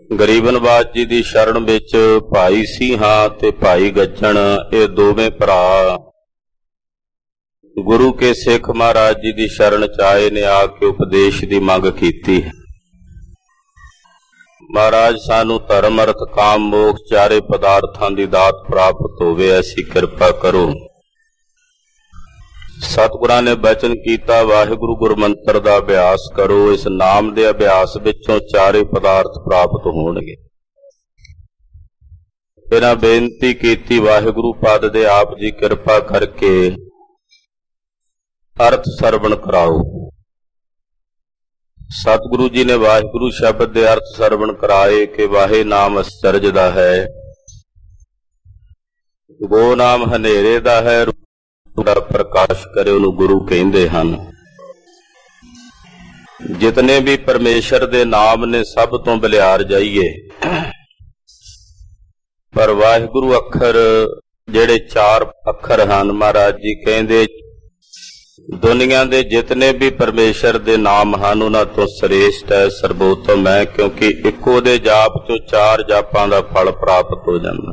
ਗਰੀਬਨਵਾਜ ਜੀ ਦੀ ਸ਼ਰਨ ਵਿੱਚ ਭਾਈ ਸਿੰਘਾਂ ਤੇ ਭਾਈ ਗੱਜਣ ਇਹ ਦੋਵੇਂ ਭਰਾ ਗੁਰੂ ਕੇ ਸਿੱਖ ਮਹਾਰਾਜ ਜੀ ਦੀ ਸ਼ਰਨ ਚ ਆਏ ਨੇ। ਆ ਕੇ ਉਪਦੇਸ਼ ਦੀ ਮੰਗ ਕੀਤੀ। ਮਹਾਰਾਜ ਸਾਨੂੰ ਧਰਮ ਅਰਥ ਕਾਮ ਮੋਕਸ਼ ਚਾਰੇ ਪਦਾਰਥਾਂ ਦੀ ਦਾਤ ਪ੍ਰਾਪਤ ਹੋਵੇ, ਐਸੀ ਕਿਰਪਾ ਕਰੋ। ਸਤਿਗੁਰਾਂ ਨੇ ਬਚਨ ਕੀਤਾ, ਵਾਹਿਗੁਰੂ ਗੁਰਮੰਤਰ ਦਾ ਅਭਿਆਸ ਕਰੋ। ਇਸ ਨਾਮ ਦੇ ਅਭਿਆਸ ਵਿੱਚੋਂ ਚਾਰੇ ਪਦਾਰਥ ਪ੍ਰਾਪਤ ਹੋਣਗੇ। ਇਹਨਾਂ ਬੇਨਤੀ ਕੀਤੀ, ਵਾਹਿਗੁਰੂ ਪਦ ਦੇ ਆਪ ਜੀ ਕਿਰਪਾ ਕਰਕੇ ਅਰਥ ਸਰਵਣ ਕਰਾਓ। ਸਤਿਗੁਰੂ ਜੀ ਨੇ ਵਾਹਿਗੁਰੂ ਸ਼ਬਦ ਦੇ ਅਰਥ ਸਰਵਣ ਕਰਾਏ ਕਿ ਵਾਹੇ ਨਾਮ ਅਸਚਰਜ ਦਾ ਹੈ, ਗੋ ਨਾਮ ਹਨੇਰੇ ਦਾ ਹੈ, ਦਾ ਪ੍ਰਕਾਸ਼ ਕਰੇ, ਉਹਨੂੰ ਗੁਰੂ ਕਹਿੰਦੇ ਹਨ। ਜਿਤਨੇ ਵੀ ਪਰਮੇਸ਼ਰ ਦੇ ਨਾਮ ਨੇ ਸਭ ਤੋਂ ਬਲਿਆਰ ਜਾਈਏ, ਪਰ ਵਾਹਿਗੁਰੂ ਅੱਖਰ ਜਿਹੜੇ 4 ਅੱਖਰ ਹਨ, ਮਹਾਰਾਜ ਜੀ ਕਹਿੰਦੇ ਦੁਨੀਆ ਦੇ ਜਿਤਨੇ ਵੀ ਪਰਮੇਸ਼ਰ ਦੇ ਨਾਮ ਹਨ ਉਹਨਾਂ ਤੋਂ ਸ੍ਰੇਸ਼ਟ ਹੈ, ਸਰਬੋਤਮ ਹੈ, ਕਿਉਂਕਿ ਇੱਕੋ ਦੇ ਜਾਪ ਚੋਂ 4 ਜਾਪਾਂ ਦਾ ਫਲ ਪ੍ਰਾਪਤ ਹੋ ਜਾਂਦਾ।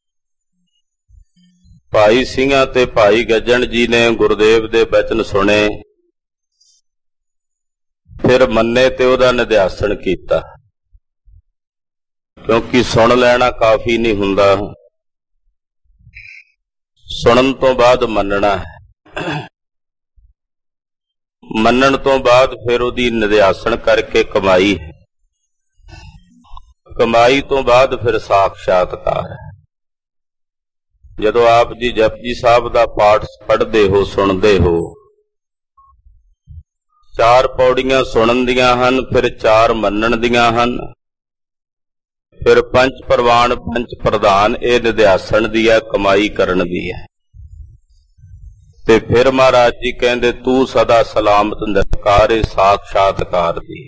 ਭਾਈ ਸਿੰਘਾਂ ਤੇ ਭਾਈ ਗੱਜਣ ਜੀ ਨੇ ਗੁਰਦੇਵ ਦੇ ਬਚਨ ਸੁਣੇ, ਫਿਰ ਮੰਨੇ ਤੇ ਉਹਦਾ ਨਿਧਿਆਸਣ ਕੀਤਾ, ਕਿਉਂਕਿ ਸੁਣ ਲੈਣਾ ਕਾਫੀ ਨਹੀਂ ਹੁੰਦਾ, ਸੁਣਨ ਤੋਂ ਬਾਅਦ ਮੰਨਣਾ ਹੈ। ਮੰਨਣ ਤੋਂ ਬਾਅਦ ਫਿਰ ਉਹਦੀ ਨਿਧਿਆਸਣ ਕਰਕੇ ਕਮਾਈ, ਕਮਾਈ ਤੋਂ ਬਾਅਦ ਫਿਰ ਸਾਖਸ਼ਾਤਕਾਰ ਹੈ। ਜਦੋਂ ਆਪ ਜੀ ਜਪਜੀ ਸਾਹਿਬ ਦਾ ਪਾਠ ਪੜ੍ਹਦੇ ਹੋ, ਸੁਣਦੇ ਹੋ, 4 ਪੌੜੀਆਂ ਸੁਣਨ ਦੀਆਂ ਹਨ, ਫਿਰ 4 ਮੰਨਣ ਦੀਆਂ ਹਨ, ਫਿਰ 5 ਪ੍ਰਵਾਨ 5 ਪ੍ਰਧਾਨ, ਇਹ ਨਿਧਿਆਸਣ ਦੀ ਹੈ, ਕਮਾਈ ਕਰਨ ਦੀ ਹੈ। ਤੇ ਫਿਰ ਮਹਾਰਾਜ ਜੀ ਕਹਿੰਦੇ ਤੂੰ ਸਦਾ ਸਲਾਮਤ ਨਿਰਕਾਰੇ ਸਾਖਸ਼ਾਤਕਾਰ ਦੀ।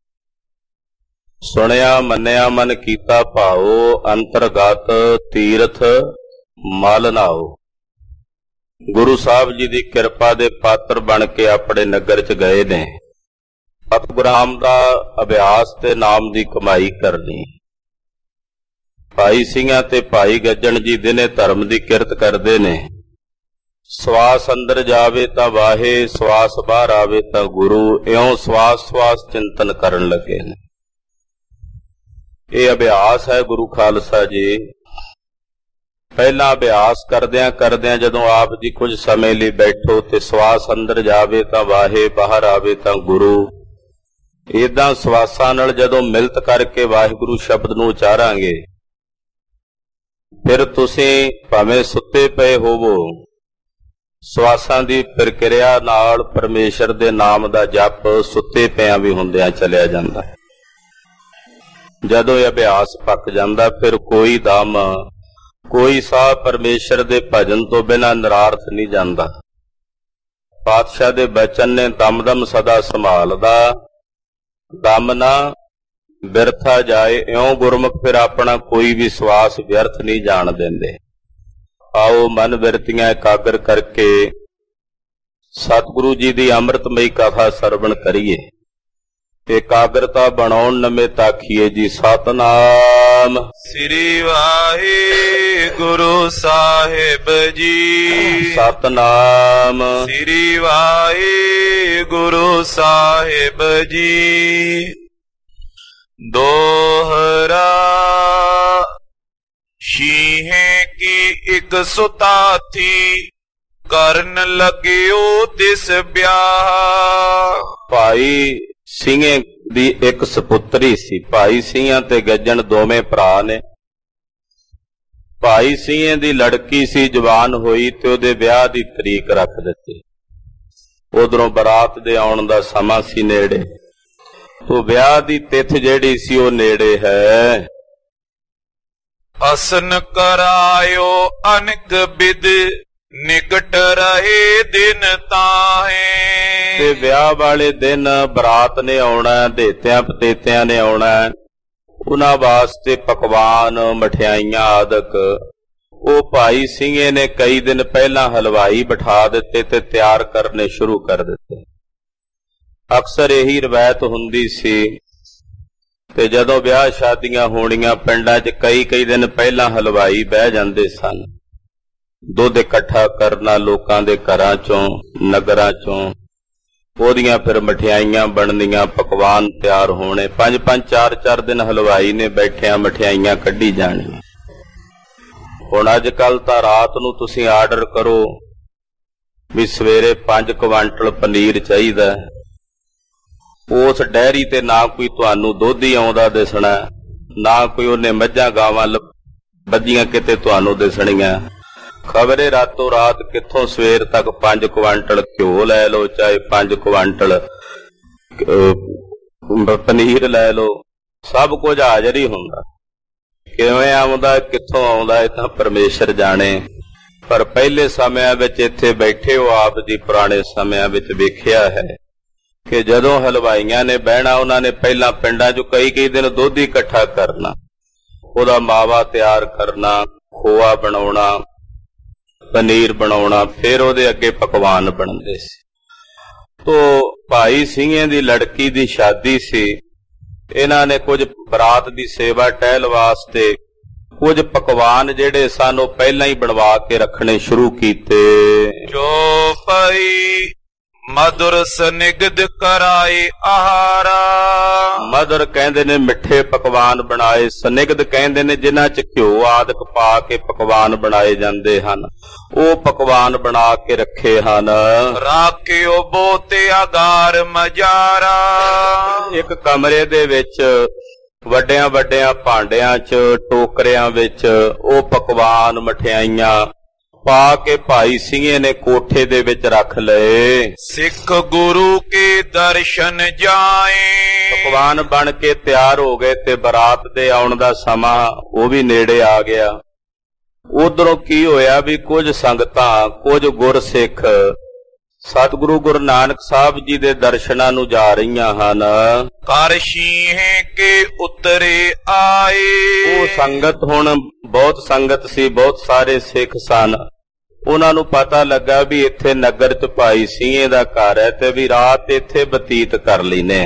ਸੁਣਿਆ ਮੰਨਿਆ ਮਨ ਕੀਤਾ ਭਾਓ, ਅੰਤਰਗਤ ਤੀਰਥ ਮਲ ਨਾਓ। ਗੁਰੂ ਸਾਹਿਬ ਜੀ ਦੀ ਕਿਰਪਾ ਦੇ ਪਾਤਰ ਬਣ ਕੇ ਆਪਣੇ ਨਗਰ ਚ ਗਏ ਨੇ। ਸਤਿਗੁਰਾਂ ਦਾ ਅਭਿਆਸ ਤੇ ਨਾਮ ਦੀ ਕਮਾਈ ਕਰਨੀ। ਭਾਈ ਸਿੰਘਾਂ ਤੇ ਭਾਈ ਗੱਜਣ ਜੀ ਦਿਨੇ ਧਰਮ ਦੀ ਕਿਰਤ ਕਰਦੇ ਨੇ। ਸਵਾਸ ਅੰਦਰ ਜਾਵੇ ਤਾਂ ਵਾਹੇ, ਸਵਾਸ ਬਾਹਰ ਆਵੇ ਤਾਂ ਗੁਰੂ, ਇਉਂ ਸਵਾਸ ਸਵਾਸ ਚਿੰਤਨ ਕਰਨ ਲੱਗੇ ਨੇ। ਇਹ ਅਭਿਆਸ ਹੈ ਗੁਰੂ ਖਾਲਸਾ ਜੀ। ਪਹਿਲਾਂ ਅਭਿਆਸ ਕਰਦਿਆਂ ਕਰਦਿਆਂ ਜਦੋਂ ਆਪ ਜੀ ਕੁਝ ਸਮੇਂ ਲਈ ਬੈਠੋ ਤੇ ਸਵਾਸ ਅੰਦਰ ਜਾਵੇ ਤਾਂ ਵਾਹੇ, ਬਾਹਰ ਆਵੇ ਤਾਂ ਗੁਰੂ, ਏਦਾਂ ਸਵਾਸਾਂ ਨਾਲ ਜਦੋਂ ਮਿਲਤ ਕਰਕੇ ਵਾਹਿਗੁਰੂ ਸ਼ਬਦ ਨੂੰ ਉਚਾਰਾਂਗੇ, ਫਿਰ ਤੁਸੀਂ ਭਾਵੇਂ ਸੁੱਤੇ ਪਏ ਹੋਵੋ, ਸਵਾਸਾਂ ਦੀ ਪ੍ਰਕਿਰਿਆ ਨਾਲ ਪਰਮੇਸ਼ਰ ਦੇ ਨਾਮ ਦਾ ਜਪ ਸੁੱਤੇ ਪਿਆਂ ਵੀ ਹੁੰਦਿਆਂ ਚਲਿਆ ਜਾਂਦਾ। ਜਦੋਂ ਇਹ ਅਭਿਆਸ ਪੱਕ ਜਾਂਦਾ, ਫਿਰ ਕੋਈ ਦਮ ਕੋਈ ਸਾਹ ਪਰਮੇਸ਼ਰ ਦੇ ਭਜਨ ਤੋਂ ਬਿਨਾਂ ਨਿਰਾਰਥ ਨਹੀਂ ਜਾਂਦਾ। ਪਾਤਸ਼ਾਹ ਦੇ ਬਚਨ ਨੇ ਦਮ ਦਮ ਸਦਾ ਸੰਭਾਲਦਾ, ਦਮ ਨਾ ਬਿਰਥਾ ਜਾਏ, ਇਉਂ ਗੁਰਮੁਖ ਫਿਰ ਆਪਣਾ ਕੋਈ ਵੀ ਸਵਾਸ ਵਿਅਰਥ ਨਹੀਂ ਜਾਣ ਦਿੰਦੇ। ਆਓ ਮਨ ਬਿਰਤੀਆਂ ਇਕਾਗਰ ਕਰਕੇ ਸਤਿਗੁਰੂ ਜੀ ਦੀ ਅੰਮ੍ਰਿਤਮਈ ਕਥਾ ਸਰਵਣ ਕਰੀਏ। ਇਕਾਗਰਤਾ ਬਣਾਉਣ ਨਵੇਂ ਤਾਖੀਏ ਜੀ। ਸਤਨਾਮ ਸ੍ਰੀ ਵਾਹਿਗੁਰੂ ਸਾਹਿਬ ਜੀ। ਸਤਨਾਮ ਸ੍ਰੀ ਵਾਹਿਗੁਰੂ ਸਾਹਿਬ ਜੀ। ਦੋਹਰਾ ਸ਼ੀਹੇ ਕੀ ਇੱਕ ਸੁਤਾ ਥੀ, ਕਰਨ ਲੱਗਿਓ ਤਿਸ ਵਿਆਹ। ਭਾਈ ਸਿੰਘੇ ਦੀ ਇੱਕ ਸਪੁੱਤਰੀ ਸੀ। ਭਾਈ ਸਿੰਘਾਂ ਤੇ ਗੱਜਣ ਦੋਵੇਂ ਭਰਾ ਨੇ। ਭਾਈ ਸਿੰਘੇ ਦੀ ਲੜਕੀ ਸੀ, ਜਵਾਨ ਹੋਈ ਤੇ ਉਹਦੇ ਵਿਆਹ ਦੀ ਤਰੀਕ ਰੱਖ ਦਿੱਤੀ। ਉਧਰੋਂ ਬਰਾਤ ਦੇ ਆਉਣ ਦਾ ਸਮਾਂ ਸੀ ਨੇੜੇ, ਤੋ ਵਿਆਹ ਦੀ ਤਿਥ ਜਿਹੜੀ ਸੀ ਉਹ ਨੇੜੇ ਹੈ। ਅਸਨ ਕਰਾਇਓ ਅਨਕ ਬਿਦ, ਨਿਕਟ ਰਹੇ ਦਿਨ ਤਾਹੇ। ਤੇ ਵਿਆਹ ਵਾਲੇ ਦਿਨ ਬਰਾਤ ਨੇ ਆਉਣਾ, ਦੇਤਿਆਂ ਪਤੇਤਿਆਂ ਨੇ ਆਉਣਾ, ਉਹਨਾਂ ਵਾਸਤੇ ਪਕਵਾਨ ਮਠਿਆਈਆਂ ਆਦਿਕ ਉਹ ਭਾਈ ਸਿੰਘੇ ਨੇ ਕਈ ਦਿਨ ਪਹਿਲਾਂ ਹਲਵਾਈ ਬਿਠਾ ਦਿੱਤੇ ਤੇ ਤਿਆਰ ਕਰਨੇ ਸ਼ੁਰੂ ਕਰ ਦਿੱਤੇ। ਅਕਸਰ ਇਹੀ ਰਵਾਇਤ ਹੁੰਦੀ ਸੀ ਤੇ ਜਦੋਂ ਵਿਆਹ ਸ਼ਾਦੀਆਂ ਹੋਣੀਆਂ ਪਿੰਡਾਂ 'ਚ ਕਈ ਦਿਨ ਪਹਿਲਾਂ ਹਲਵਾਈ ਬਹਿ ਜਾਂਦੇ ਸਨ। ਦੁੱਧ ਇਕੱਠਾ ਕਰਨਾ ਲੋਕਾਂ ਦੇ ਘਰਾਂ 'ਚੋਂ, ਨਗਰਾਂ 'ਚੋਂ, ਉਹਦੀਆਂ ਫਿਰ ਮਠਿਆਈਆਂ ਬਣਨੀਆਂ, ਪਕਵਾਨ ਤਿਆਰ ਹੋਣੇ। 5-5 4-4 ਦਿਨ ਹਲਵਾਈ ਨੇ ਬੈਠਿਆਂ ਮਠਿਆਈਆਂ ਕੱਢੀ ਜਾਣੀਆਂ। ਹੁਣ ਅੱਜ ਕੱਲ ਤਾਂ ਰਾਤ ਨੂੰ ਤੁਸੀਂ ਆਰਡਰ ਕਰੋ ਵੀ ਸਵੇਰੇ 5 ਕੁਆਂਟਲ ਪਨੀਰ ਚਾਹੀਦਾ, ਉਸ ਡੈਰੀ ਤੇ ਨਾ ਕੋਈ ਤੁਹਾਨੂੰ ਦੁੱਧ ਹੀ ਆਉਂਦਾ ਦਿਸਣਾ, ਨਾ ਕੋਈ ਉਹਨੇ ਮੱਝਾਂ ਗਾਵਾਂ ਬੱਝੀਆਂ ਕਿਤੇ ਤੁਹਾਨੂੰ ਦਿਸਣੀਆਂ। ਖਬਰੇ ਰਾਤੋਂ ਰਾਤ ਕਿੱਥੋਂ ਸਵੇਰ ਤੱਕ 5 ਕੁਆਂਟਲ ਘਿਓ ਲੈ ਲਓ, ਚਾਹੇ 5 ਕੁਆਂਟਲ ਪਨੀਰ ਲੈ ਲਓ, ਸਭ ਕੁਝ ਹਾਜ਼ਰ ਹੀ ਹੁੰਦਾ। ਕਿਵੇਂ ਆਉਂਦਾ, ਕਿੱਥੋਂ ਆਉਂਦਾ, ਇਹ ਤਾਂ ਪਰਮੇਸ਼ਰ ਜਾਣੇ। ਪਰ ਪਹਿਲੇ ਸਮਿਆਂ ਵਿੱਚ ਇੱਥੇ ਬੈਠੇ ਹੋ ਆਪ ਜੀ ਪੁਰਾਣੇ ਸਮਿਆਂ ਵਿੱਚ ਵੇਖਿਆ ਹੈ ਕਿ ਜਦੋਂ ਹਲਵਾਈਆਂ ਨੇ ਬਹਿਣਾ, ਉਹਨਾਂ ਨੇ ਪਹਿਲਾਂ ਪਿੰਡਾਂ 'ਚ ਕਈ ਦਿਨ ਦੁੱਧ ਹੀ ਇਕੱਠਾ ਕਰਨਾ, ਉਹਦਾ ਮਾਵਾ ਤਿਆਰ ਕਰਨਾ, ਖੋਆ ਬਣਾਉਣਾ, ਪਨੀਰ ਬਣਾਉਣਾ, ਫਿਰ ਉਹਦੇ ਅੱਗੇ ਪਕਵਾਨ ਬਣਦੇ ਸੀ। ਤੋ ਭਾਈ ਸਿੰਘਾਂ ਦੀ ਲੜਕੀ ਦੀ ਸ਼ਾਦੀ ਸੀ। ਇਹਨਾਂ ਨੇ ਕੁਝ ਬਰਾਤ ਦੀ ਸੇਵਾ ਟਹਿਲ ਵਾਸਤੇ ਕੁਝ ਪਕਵਾਨ ਜਿਹੜੇ ਸਨ ਉਹ ਪਹਿਲਾਂ ਹੀ ਬਣਵਾ ਕੇ ਰੱਖਣੇ ਸ਼ੁਰੂ ਕੀਤੇ। ਜੋ ਪਈ ਮధుਰ ਸਨਿਗਧ ਕਰਾਏ ਆਹਾਰਾ। ਮధుਰ ਕਹਿੰਦੇ ਨੇ ਮਿੱਠੇ ਪਕਵਾਨ ਬਣਾਏ, ਸਨਿਗਧ ਕਹਿੰਦੇ ਨੇ ਜਿਨ੍ਹਾਂ 'ਚ ਘਿਓ ਆਦਿਕ ਪਾ ਕੇ ਪਕਵਾਨ ਬਣਾਏ ਜਾਂਦੇ ਹਨ, ਉਹ ਪਕਵਾਨ ਬਣਾ ਕੇ ਰੱਖੇ ਹਨ। ਰਾਖਿਓ ਬੋਤੇ ਆਗਾਰ ਮਜਾਰਾ। ਇੱਕ ਕਮਰੇ ਦੇ ਵਿੱਚ ਵੱਡਿਆਂ ਭਾਂਡਿਆਂ 'ਚ, ਟੋਕਰਿਆਂ ਵਿੱਚ ਉਹ ਪਕਵਾਨ ਮਠਿਆਈਆਂ ਪਾ ਕੇ ਭਾਈ ਸਿੰਘੇ ਨੇ ਕੋਠੇ ਦੇ ਵਿੱਚ ਰੱਖ ਲਏ। ਸਿੱਖ ਗੁਰੂ ਕੇ ਦਰਸ਼ਨ ਜਾਏ। ਪਕਵਾਨ ਬਣ ਕੇ ਤਿਆਰ ਹੋ ਗਏ ਤੇ ਬਰਾਤ ਦੇ ਆਉਣ ਦਾ ਸਮਾਂ ਉਹ ਵੀ ਨੇੜੇ ਆ ਗਿਆ। ਉਧਰੋਂ ਕੀ ਹੋਇਆ ਵੀ ਕੁਝ ਸੰਗਤਾਂ, ਕੁਝ ਗੁਰਸਿੱਖ ਸਤਿਗੁਰੂ ਗੁਰੂ ਨਾਨਕ ਸਾਹਿਬ ਜੀ ਦੇ ਦਰਸ਼ਨਾਂ ਨੂੰ ਜਾ ਰਹੀਆਂ ਹਨ। ਕਰ ਸ਼ੀਹੇ ਕੇ ਉਤਰੇ ਆਏ। ਉਹ ਸੰਗਤ, ਹੁਣ ਬਹੁਤ ਸੰਗਤ ਸੀ, ਬਹੁਤ ਸਾਰੇ ਸਿੱਖ ਸਨ। ਉਹਨਾਂ ਨੂੰ ਪਤਾ ਲੱਗਾ ਵੀ ਇੱਥੇ ਨਗਰ 'ਚ ਭਾਈ ਸਿੰਘੇ ਦਾ ਘਰ ਹੈ ਤੇ ਵੀ ਰਾਤ ਇੱਥੇ ਬਤੀਤ ਕਰ ਲੈਨੇ।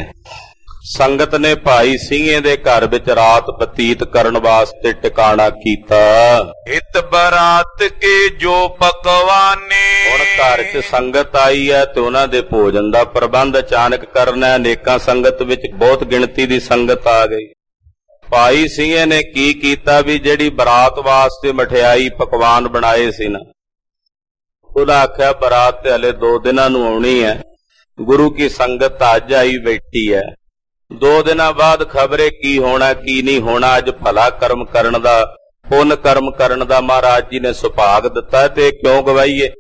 ਸੰਗਤ ਨੇ ਭਾਈ ਸਿੰਘੇ ਦੇ ਘਰ ਵਿੱਚ ਰਾਤ ਬਤੀਤ ਕਰਨ ਵਾਸਤੇ ਟਿਕਾਣਾ ਕੀਤਾ। ਹਿਤ ਬਰਾਤ ਕੇ ਜੋ ਪਕਵਾਨੇ। ਹੁਣ ਘਰ 'ਚ ਸੰਗਤ ਆਈ ਹੈ ਤੇ ਉਹਨਾਂ ਦੇ ਭੋਜਨ ਦਾ ਪ੍ਰਬੰਧ ਅਚਾਨਕ ਕਰਨਾ। ਅਨੇਕਾਂ ਸੰਗਤ ਵਿੱਚ ਬਹੁਤ ਗਿਣਤੀ ਦੀ ਸੰਗਤ ਆ ਗਈ। ਭਾਈ ਸਿੰਘੇ ਨੇ ਕੀ ਕੀਤਾ ਵੀ ਜਿਹੜੀ ਬਰਾਤ ਵਾਸਤੇ ਮਠਿਆਈ ਪਕਵਾਨ ਬਣਾਏ ਸੀ ਨਾ, ਉਹਦਾ ਆਖਿਆ ਬਰਾਤ ਤੇ ਹਲੇ 2 ਦਿਨਾਂ ਨੂੰ ਆਉਣੀ ਹੈ। ਗੁਰੂ ਕੀ ਸੰਗਤ ਅੱਜ ਆਈ ਬੈਠੀ ਹੈ, 2 ਦਿਨਾਂ ਬਾਅਦ ਖਬਰੇ ਕੀ ਹੋਣਾ ਕੀ ਨਹੀਂ ਹੋਣਾ। ਅੱਜ ਭਲਾ ਕਰਮ ਕਰਨ ਦਾ, ਪੁੰਨ ਕਰਮ ਕਰਨ ਦਾ ਮਹਾਰਾਜ ਜੀ ਨੇ ਸੁਭਾਗ ਦਿੱਤਾ ਤੇ ਕਿਉਂ ਗਵਾਈਏ।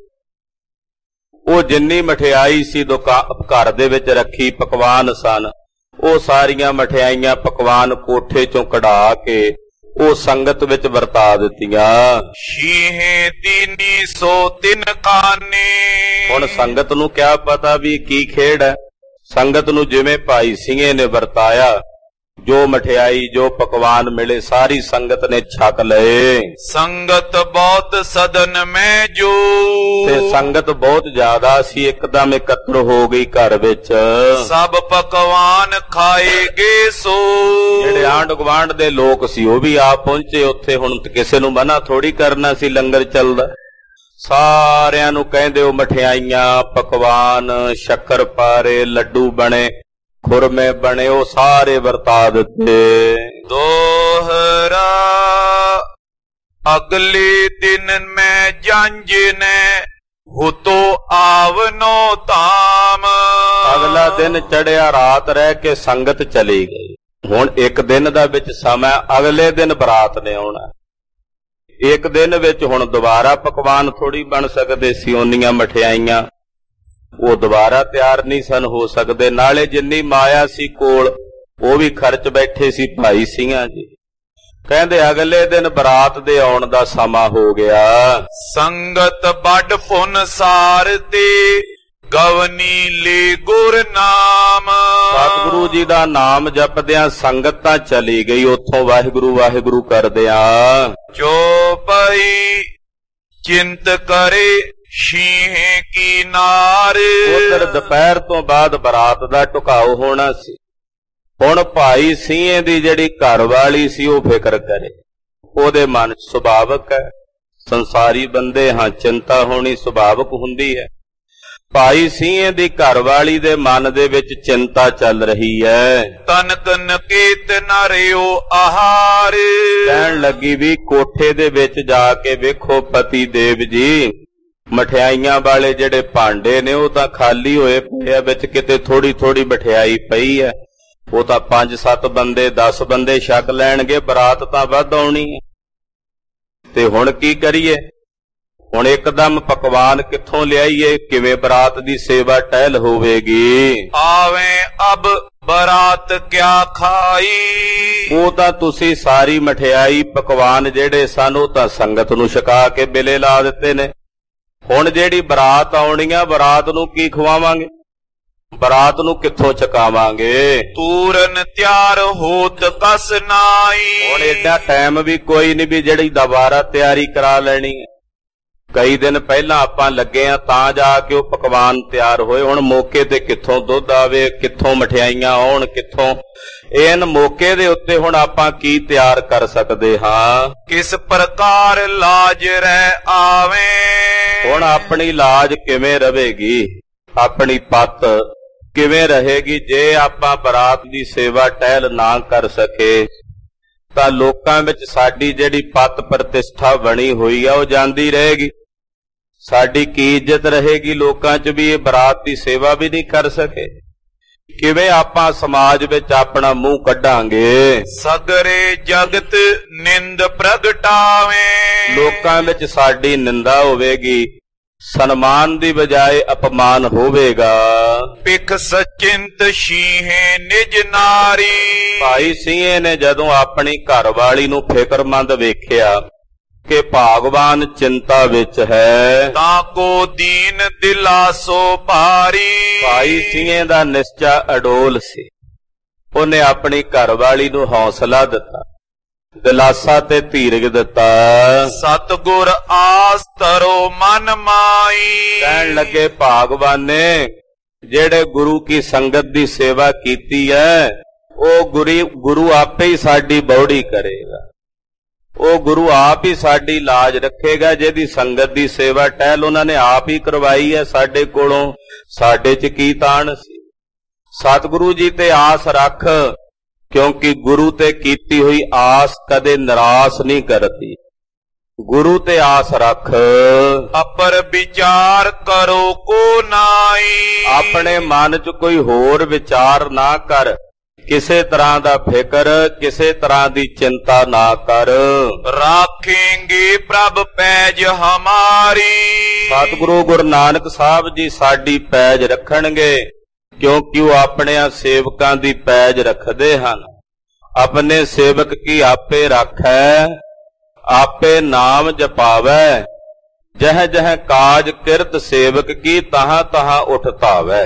ਉਹ ਜਿੰਨੀ ਮਠਿਆਈ ਸੀ ਘਰ ਦੇ ਵਿੱਚ ਰੱਖੀ ਪਕਵਾਨ ਸਨ, ਉਹ ਸਾਰੀਆਂ ਮਠਿਆਈਆਂ ਪਕਵਾਨ ਕੋਠੇ ਚੋਂ ਕਢਾ ਕੇ ਉਹ ਸੰਗਤ ਵਿੱਚ ਵਰਤਾ ਦਿੱਤੀਆਂ। ਸ਼ੀਹੇ ਦੀਨੀ ਸੋ ਤਿਨ ਖਾਨੇ। ਹੁਣ ਸੰਗਤ ਨੂੰ ਕਿਆ ਪਤਾ ਵੀ ਕੀ ਖੇਡ ਹੈ। ਸੰਗਤ ਨੂੰ ਜਿਵੇਂ ਭਾਈ ਸਿੰਘੇ ਨੇ ਵਰਤਾਇਆ, ਜੋ ਮਠਿਆਈ ਜੋ ਪਕਵਾਨ ਮਿਲੇ ਸਾਰੀ ਸੰਗਤ ਨੇ ਛਕ ਲਏ। ਸੰਗਤ ਬਹੁਤ ਸਦਨ ਮੈਂ ਜੋ। ਤੇ ਸੰਗਤ ਬਹੁਤ ਜ਼ਿਆਦਾ ਸੀ, ਇੱਕਦਮ ਇਕੱਤਰ ਹੋ ਗਈ ਘਰ ਵਿੱਚ। ਸਭ ਪਕਵਾਨ ਖਾਏਗੇ ਸੋ। ਜਿਹੜੇ ਆਂਢ ਗੁਆਂਢ ਦੇ ਲੋਕ ਸੀ ਉਹ ਵੀ ਆ ਪਹੁੰਚੇ ਉੱਥੇ। ਹੁਣ ਕਿਸੇ ਨੂੰ ਮਨਾ ਥੋੜੀ ਕਰਨਾ ਸੀ, ਲੰਗਰ ਚੱਲਦਾ। ਸਾਰਿਆਂ ਨੂੰ ਕਹਿੰਦੇ ਉਹ ਮਠਿਆਈਆਂ, ਪਕਵਾਨ, ਸ਼ੱਕਰ ਪਾਰੇ, ਲੱਡੂ ਬਣੇ, ਖੁਰਮੇ ਬਣੇ, ਉਹ ਸਾਰੇ ਵਰਤਾ ਦਿੱਤੇ। ਦੋਹਰਾ ਅਗਲੇ ਦਿਨ ਮੈਂ ਜੰਜ ਨੇ ਹੁਤੋ ਆਵਨੋ ਧਾਮ। ਅਗਲਾ ਦਿਨ ਚੜਿਆ, ਰਾਤ ਰਹਿ ਕੇ ਸੰਗਤ ਚਲੀ ਗਈ। ਹੁਣ ਇੱਕ ਦਿਨ ਦਾ ਵਿੱਚ ਸਮਾਂ, ਅਗਲੇ ਦਿਨ ਬਰਾਤ ਨੇ ਆਉਣਾ। ਇੱਕ ਦਿਨ ਵਿੱਚ ਹੁਣ ਦੁਬਾਰਾ ਪਕਵਾਨ ਥੋੜੀ ਬਣ ਸਕਦੇ ਸੀ, ਓਨੀਆਂ ਮਠਿਆਈਆਂ ਉਹ ਦੁਬਾਰਾ ਤਿਆਰ ਨਹੀਂ ਸਨ ਹੋ ਸਕਦੇ। ਨਾਲੇ ਜਿੰਨੀ ਮਾਇਆ ਸੀ ਕੋਲ ਉਹ ਵੀ ਖਰਚ ਬੈਠੇ ਸੀ ਭਾਈ ਸਿੰਘਾਂ ਜੀ। ਕਹਿੰਦੇ ਅਗਲੇ ਦਿਨ ਬਰਾਤ ਦੇ ਆਉਣ ਦਾ ਸਮਾਂ ਹੋ ਗਿਆ। ਸੰਗਤ ਵੱਡ ਪੁੰਨ ਸਾਰ ਤੇ ਗਵਨੀ ਲੇ ਗੁਰ ਨਾਮ। ਸਤਿਗੁਰੂ ਜੀ ਦਾ ਨਾਮ ਜਪਦਿਆਂ ਸੰਗਤ ਤਾਂ ਚਲੀ ਗਈ, ਉੱਥੋਂ ਵਾਹਿਗੁਰੂ ਵਾਹਿਗੁਰੂ ਕਰਦਿਆਂ। ਚੋਪਈ ਚਿੰਤ ਕਰੇ ਸ਼ੀਹੇ ਕੀ ਨਾਰ। ਉਧਰ ਦੁਪਹਿਰ ਤੋਂ ਬਾਅਦ ਬਰਾਤ ਦਾ ਢੁਕਾਓ ਹੋਣਾ ਸੀ। ਹੁਣ ਭਾਈ ਸਿੰਘੇ ਦੀ ਜਿਹੜੀ ਘਰ ਵਾਲੀ ਸੀ ਉਹ ਫਿਕਰ ਕਰੇ, ਉਹਦੇ ਮਨ 'ਚ ਸੁਭਾਵਕ ਹੈ, ਸੰਸਾਰੀ ਬੰਦੇ ਹਾਂ ਚਿੰਤਾ ਹੋਣੀ ਸੁਭਾਵਕ ਹੁੰਦੀ ਹੈ। ਭਾਈ ਸਿੰਘੇ ਦੀ ਘਰਵਾਲੀ ਦੇ ਮਨ ਦੇ ਵਿੱਚ ਚਿੰਤਾ ਚੱਲ ਰਹੀ ਹੈ। ਤਨਕ ਨਕੇਤ ਨ ਰਿਓ ਆਹਾਰ। ਕਹਿਣ ਲੱਗੀ ਵੀ ਕੋਠੇ ਦੇ ਵਿੱਚ ਜਾ ਕੇ ਵੇਖੋ ਪਤੀ ਦੇਵ ਜੀ, ਮਠਿਆਈਆਂ ਵਾਲੇ ਜਿਹੜੇ ਭਾਂਡੇ ਨੇ ਉਹ ਤਾਂ ਖਾਲੀ ਹੋਏ ਪਏ ਆ, ਵਿੱਚ ਕਿਤੇ ਥੋੜੀ ਥੋੜੀ ਮਠਿਆਈ ਪਈ ਹੈ। ਉਹ ਤਾਂ 5-7 ਬੰਦੇ 10 ਬੰਦੇ ਛਕ ਲੈਣਗੇ, ਬਰਾਤ ਤਾਂ ਵੱਧ ਆਉਣੀ ਹੈ। ਤੇ ਹੁਣ ਕੀ ਕਰੀਏ? ਹੁਣ ਇੱਕਦਮ ਪਕਵਾਨ ਕਿੱਥੋਂ ਲਿਆਈਏ? ਕਿਵੇਂ ਬਰਾਤ ਦੀ ਸੇਵਾ ਟਹਿਲ ਹੋਵੇਗੀ? ਆਵੇਂ ਅਬ ਬਰਾਤ ਕਿਆ ਖਾਈ। ਉਹ ਤਾਂ ਤੁਸੀਂ ਸਾਰੀ ਮਠਿਆਈ ਪਕਵਾਨ ਜਿਹੜੇ ਸਨ ਉਹ ਤਾਂ ਸੰਗਤ ਨੂੰ ਛਕਾ ਕੇ ਬਿਲੇ ਲਾ ਦਿੱਤੇ ਨੇ। ਹੁਣ ਜਿਹੜੀ ਬਰਾਤ ਆਉਣੀ ਆ, ਬਰਾਤ ਨੂੰ ਕੀ ਖਵਾਵਾਂਗੇ? ਬਰਾਤ ਨੂੰ ਕਿੱਥੋਂ ਛਕਾਵਾਂਗੇ? ਤੂਰਨ ਤਿਆਰ ਹੋਤ ਕਸ ਨਾਈ। ਹੁਣ ਏਡਾ ਟਾਈਮ ਵੀ ਕੋਈ ਨਹੀਂ ਵੀ ਜਿਹੜੀ ਦੁਬਾਰਾ ਤਿਆਰੀ ਕਰਾ ਲੈਣੀ ਹੈ। ਕਈ ਦਿਨ ਪਹਿਲਾਂ ਆਪਾਂ ਲੱਗੇ ਆ ਤਾਂ ਜਾ ਕੇ ਉਹ ਪਕਵਾਨ ਤਿਆਰ ਹੋਏ। ਹੁਣ ਮੌਕੇ ਤੇ ਕਿੱਥੋਂ ਦੁੱਧ ਆਵੇ, ਕਿੱਥੋਂ ਮਠਿਆਈਆਂ ਆਉਣ, ਕਿੱਥੋਂ? ਇਹਨ ਮੌਕੇ ਦੇ ਉੱਤੇ ਹੁਣ ਆਪਾਂ ਕੀ ਤਿਆਰ ਕਰ ਸਕਦੇ ਹਾਂ? ਕਿਸ ਪ੍ਰਕਾਰ ਲਾਜ ਰਹਿ ਆਵੇ। ਹੁਣ ਆਪਣੀ ਲਾਜ ਕਿਵੇਂ ਰਵੇਗੀ? ਆਪਣੀ ਪੱਤ ਕਿਵੇਂ ਰਹੇਗੀ? ਜੇ ਆਪਾਂ ਬਰਾਤ ਦੀ ਸੇਵਾ ਟਹਿਲ ਨਾ ਕਰ ਸਕੇ ਤਾਂ ਲੋਕਾਂ ਵਿੱਚ ਸਾਡੀ ਜਿਹੜੀ ਪੱਤ ਪ੍ਰਤਿਸ਼ਠਾ ਬਣੀ ਹੋਈ ਆ ਉਹ ਜਾਂਦੀ ਰਹੇਗੀ। ਸਾਡੀ ਕੀ ਇੱਜ਼ਤ ਰਹੇਗੀ ਲੋਕਾਂ 'ਚ ਵੀ ਇਹ ਬਰਾਤ ਦੀ ਸੇਵਾ ਵੀ ਨਹੀਂ ਕਰ ਸਕੇ? ਕਿਵੇਂ ਆਪਾਂ ਸਮਾਜ ਵਿੱਚ ਆਪਣਾ ਮੂੰਹ ਕੱਢਾਂਗੇ? ਸਗਰੇ ਜਗਤ ਨਿੰਦ ਪ੍ਰਗਟਾਵੇ। ਲੋਕਾਂ ਵਿੱਚ ਸਾਡੀ ਨਿੰਦਾ ਹੋਵੇਗੀ, ਸਨਮਾਨ ਦੀ ਬਜਾਏ ਅਪਮਾਨ ਹੋਵੇਗਾ। ਪਿਖ ਸਚਿੰਤ ਸ਼ੀਹੇ ਨਿਜ ਨਾਰੀ। ਭਾਈ ਸਿੰਘੇ ਨੇ ਜਦੋਂ ਆਪਣੀ ਘਰਵਾਲੀ ਨੂੰ ਫਿਕਰਮੰਦ ਵੇਖਿਆ ਕਿ ਭਗਵਾਨ ਚਿੰਤਾ ਵਿੱਚ ਹੈ, ਤਾਂ ਕੋ ਦੀਨ ਦਿਲਾਸੋ ਭਾਰੀ। ਭਾਈ ਸਿੰਘੇ ਦਾ ਨਿਸ਼ਚਾ ਅਡੋਲ ਸੀ। ਉਹਨੇ ਆਪਣੀ ਘਰਵਾਲੀ ਨੂੰ ਹੌਸਲਾ ਦਿੱਤਾ, ਦਿਲਾਸਾ ਤੇ ਧੀਰਜ ਦਿੱਤਾ। ਸਤਿਗੁਰ ਆਸ ਤਰੋ ਮਨ ਮਾਈ। ਕਹਿਣ ਲੱਗੇ ਭਗਵਾਨ ਨੇ ਜਿਹੜੇ ਗੁਰੂ ਕੀ ਸੰਗਤ ਦੀ ਸੇਵਾ ਕੀਤੀ ਹੈ ਉਹ ਗੁਰੂ ਆਪੇ ਹੀ ਸਾਡੀ ਬੌੜੀ ਕਰੇਗਾ। ਉਹ ਗੁਰੂ ਆਪ ਹੀ ਸਾਡੀ ਲਾਜ ਰੱਖੇਗਾ। ਜਿਹਦੀ ਸੰਗਤ ਦੀ ਸੇਵਾ ਟਹਿਲ ਉਹਨਾਂ ਨੇ ਆਪ ਹੀ ਕਰਵਾਈ ਹੈ ਸਾਡੇ ਕੋਲੋਂ, ਸਾਡੇ 'ਚ ਕੀ ਤਾਣ ਸੀ? ਸਤਿਗੁਰੂ ਜੀ ਤੇ ਆਸ ਰੱਖ, ਕਿਉਂਕਿ ਗੁਰੂ ਤੇ ਕੀਤੀ ਹੋਈ ਆਸ ਕਦੇ ਨਿਰਾਸ਼ ਨਹੀਂ ਕਰਦੀ। ਗੁਰੂ ਤੇ ਆਸ ਰੱਖ। ਅਪਰ ਵਿਚਾਰ ਕਰੋ ਕੋ ਨਾਈ। ਆਪਣੇ ਮਨ 'ਚ ਕੋਈ ਹੋਰ ਵਿਚਾਰ ਨਾ ਕਰ, ਕਿਸੇ ਤਰ੍ਹਾਂ ਦਾ ਫਿਕਰ, ਕਿਸੇ ਤਰ੍ਹਾਂ ਦੀ ਚਿੰਤਾ ਨਾ ਕਰ। ਰਾਖੇਂਗੇ ਪ੍ਰਭ ਪੈਜ ਹਮਾਰੀ। ਸਤਿਗੁਰੂ ਗੁਰੂ ਨਾਨਕ ਸਾਹਿਬ ਜੀ ਸਾਡੀ ਪੈਜ ਰੱਖਣਗੇ, ਕਿਉਂਕਿ ਉਹ ਆਪਣਿਆਂ ਸੇਵਕਾਂ ਦੀ ਪੈਜ ਰੱਖਦੇ ਹਨ। ਆਪਣੇ ਸੇਵਕ ਕੀ ਆਪੇ ਰੱਖੈ, ਆਪੇ ਨਾਮ ਜਪਾਵੈ। ਜਹ ਜਹ ਕਾਜ ਕਿਰਤ ਸੇਵਕ ਕੀ ਤਹਾਂ ਤਹਾਂ ਉਠ ਧਾਵੈ।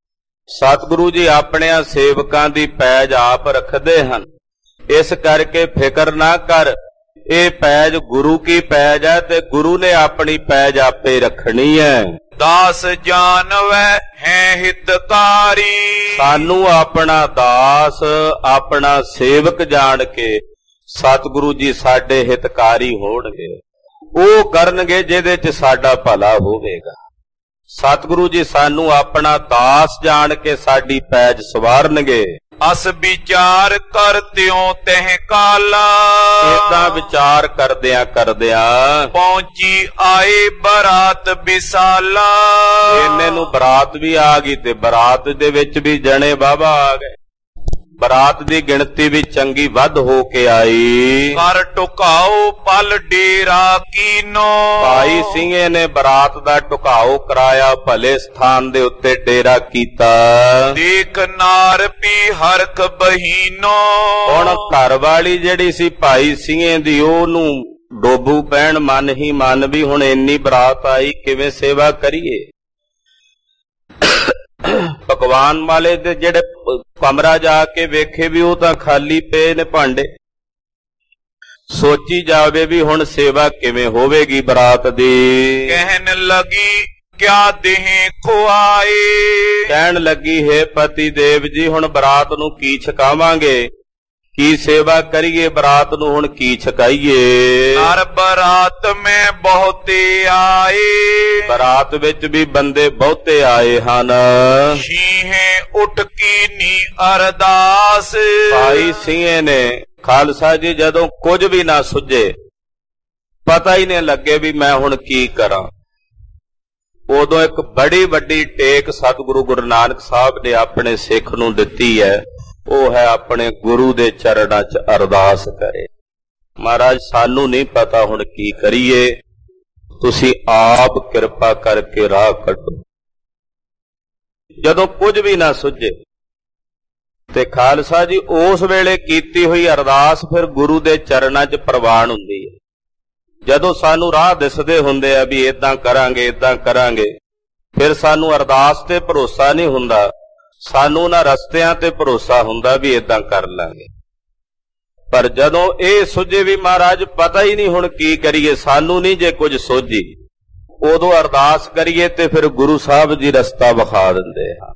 ਸਤਿਗੁਰੂ ਜੀ ਆਪਣਿਆਂ ਸੇਵਕਾਂ ਦੀ ਪੈਜ ਆਪ ਰੱਖਦੇ ਹਨ। ਇਸ ਕਰਕੇ ਫਿਕਰ ਨਾ ਕਰ, ਇਹ ਪੈਜ ਗੁਰੂ ਕੀ ਪੈਜ ਹੈ ਤੇ ਗੁਰੂ ਨੇ ਆਪਣੀ ਪੈਜ ਆਪੇ ਰੱਖਣੀ ਹੈ। ਦਾਸ ਜਾਣਵੈ ਹੈ ਹਿਤਕਾਰੀ। ਸਾਨੂੰ ਆਪਣਾ ਦਾਸ, ਆਪਣਾ ਸੇਵਕ ਜਾਣ ਕੇ ਸਤਿਗੁਰੂ ਜੀ ਸਾਡੇ ਹਿਤਕਾਰੀ ਹੋਣਗੇ। ਉਹ ਕਰਨਗੇ ਜਿਹਦੇ 'ਚ ਸਾਡਾ ਭਲਾ ਹੋਵੇਗਾ। ਸਤਿਗੁਰੂ ਜੀ ਸਾਨੂੰ ਆਪਣਾ ਦਾਸ ਜਾਣ ਕੇ ਸਾਡੀ ਪੈਜ ਸਵਾਰਨਗੇ। ਅਸ ਵਿਚਾਰ ਕਰਤਿਓ ਤਹਿ ਕਾਲਾ। ਏਦਾਂ ਵਿਚਾਰ ਕਰਦਿਆਂ ਕਰਦਿਆਂ ਪਹੁੰਚੀ ਆਏ ਬਰਾਤ ਵਿਸਾਲਾ। ਇੰਨੇ ਨੂੰ ਬਰਾਤ ਵੀ ਆ ਗਈ ਤੇ ਬਰਾਤ ਦੇ ਵਿੱਚ ਵੀ ਜਣੇ ਬਾਬਾ ਆ ਗਏ। ਬਰਾਤ ਦੀ ਗਿਣਤੀ ਵੀ ਚੰਗੀ ਵੱਧ ਹੋ ਕੇ ਆਈ। ਕਰ ਟੁਕਾਓ ਪਲ ਡੇਰਾ ਕੀਨੋ। ਭਾਈ ਸਿੰਘੇ ਨੇ ਬਰਾਤ ਦਾ ਟੁਕਾਓ ਕਰਾਇਆ, ਭਲੇ ਸਥਾਨ ਦੇ ਉੱਤੇ ਡੇਰਾ ਕੀਤਾ। ਦੇਖ ਨਾਰ ਪੀ ਹਰਖ ਬਹੀਨੋ। ਹੁਣ ਘਰ ਵਾਲੀ ਜਿਹੜੀ ਸੀ ਭਾਈ ਸਿੰਘੇ ਦੀ, ਉਹਨੂੰ ਡੋਬੂ ਪੈਣ ਮਨ ਹੀ ਮਨ ਵੀ ਹੁਣ ਇੰਨੀ ਬਰਾਤ ਆਈ, ਕਿਵੇਂ ਸੇਵਾ ਕਰੀਏ? ਪਕਵਾਨ ਵਾਲੇ ਦੇ ਜਿਹੜੇ ਕਮਰਾ ਜਾ ਕੇ ਵੇਖੇ ਵੀ ਉਹ ਤਾਂ ਖਾਲੀ ਪਏ ਨੇ ਭਾਂਡੇ। ਸੋਚੀ ਜਾਵੇ ਵੀ ਹੁਣ ਸੇਵਾ ਕਿਵੇਂ ਹੋਵੇਗੀ ਬਰਾਤ ਦੀ। ਕਹਿਣ ਲਗੀ क्या देह खुआए। ਕਹਿਣ ਲੱਗੀ ਹੈ ਪਤੀ ਦੇਵ ਜੀ ਹੁਣ ਬਰਾਤ ਨੂੰ ਕੀ ਛਕਾਵਾਂਗੇ, ਕੀ ਸੇਵਾ ਕਰੀਏ, ਬਰਾਤ ਨੂੰ ਹੁਣ ਕੀ ਛਕਾਈਏ। नर बरात में बहुते आए। ਬਰਾਤ ਵਿੱਚ ਵੀ ਬੰਦੇ ਬਹੁਤੇ ਆਏ ਹਨ। शीहे उठ कीनी अरदास। ਭਾਈ ਸਿੰਘੇ ਨੇ ਖਾਲਸਾ ਜੀ ਜਦੋਂ ਕੁਝ ਵੀ ਨਾ ਸੁਝੇ, ਪਤਾ ਹੀ ਨਹੀਂ ਲੱਗੇ ਵੀ ਮੈਂ ਹੁਣ ਕੀ ਕਰਾਂ, ਉਦੋਂ ਇੱਕ ਬੜੀ ਵੱਡੀ ਟੇਕ ਸਤਿਗੁਰੂ ਗੁਰੂ ਨਾਨਕ ਸਾਹਿਬ ਨੇ ਆਪਣੇ ਸਿੱਖ ਨੂੰ ਦਿੱਤੀ ਹੈ। ਉਹ ਹੈ ਆਪਣੇ ਗੁਰੂ ਦੇ ਚਰਨਾਂ 'ਚ ਅਰਦਾਸ ਕਰੇ, ਮਹਾਰਾਜ ਸਾਨੂੰ ਨਹੀਂ ਪਤਾ ਹੁਣ ਕੀ ਕਰੀਏ, ਤੁਸੀਂ ਆਪ ਕਿਰਪਾ ਕਰਕੇ ਰਾਹ ਕੱਢੋ। ਜਦੋਂ ਕੁਝ ਵੀ ਨਾ ਸੁਝੇ ਤੇ ਖਾਲਸਾ ਜੀ ਉਸ ਵੇਲੇ ਕੀਤੀ ਹੋਈ ਅਰਦਾਸ ਫਿਰ ਗੁਰੂ ਦੇ ਚਰਨਾਂ 'ਚ ਪ੍ਰਵਾਨ ਹੁੰਦੀ ਹੈ। ਜਦੋਂ ਸਾਨੂੰ ਰਾਹ ਦਿਸਦੇ ਹੁੰਦੇ ਆ ਵੀ ਇਦਾਂ ਕਰਾਂਗੇ ਇਦਾਂ ਕਰਾਂਗੇ, ਫਿਰ ਸਾਨੂੰ ਅਰਦਾਸ ਤੇ ਭਰੋਸਾ ਨਹੀਂ ਹੁੰਦਾ, ਸਾਨੂੰ ਨਾ ਰਸਤਿਆਂ ਤੇ ਭਰੋਸਾ ਹੁੰਦਾ ਵੀ ਇਦਾਂ ਕਰ ਲਾਂਗੇ। ਪਰ ਜਦੋਂ ਇਹ ਸੁਝੇ ਵੀ ਮਹਾਰਾਜ ਪਤਾ ਹੀ ਨਹੀਂ ਹੁਣ ਕੀ ਕਰੀਏ, ਸਾਨੂੰ ਨਹੀਂ ਜੇ ਕੁਝ ਸੋਝੀ, ਉਦੋਂ ਅਰਦਾਸ ਕਰੀਏ ਤੇ ਫਿਰ ਗੁਰੂ ਸਾਹਿਬ ਜੀ ਰਸਤਾ ਵਿਖਾ ਦਿੰਦੇ ਆ।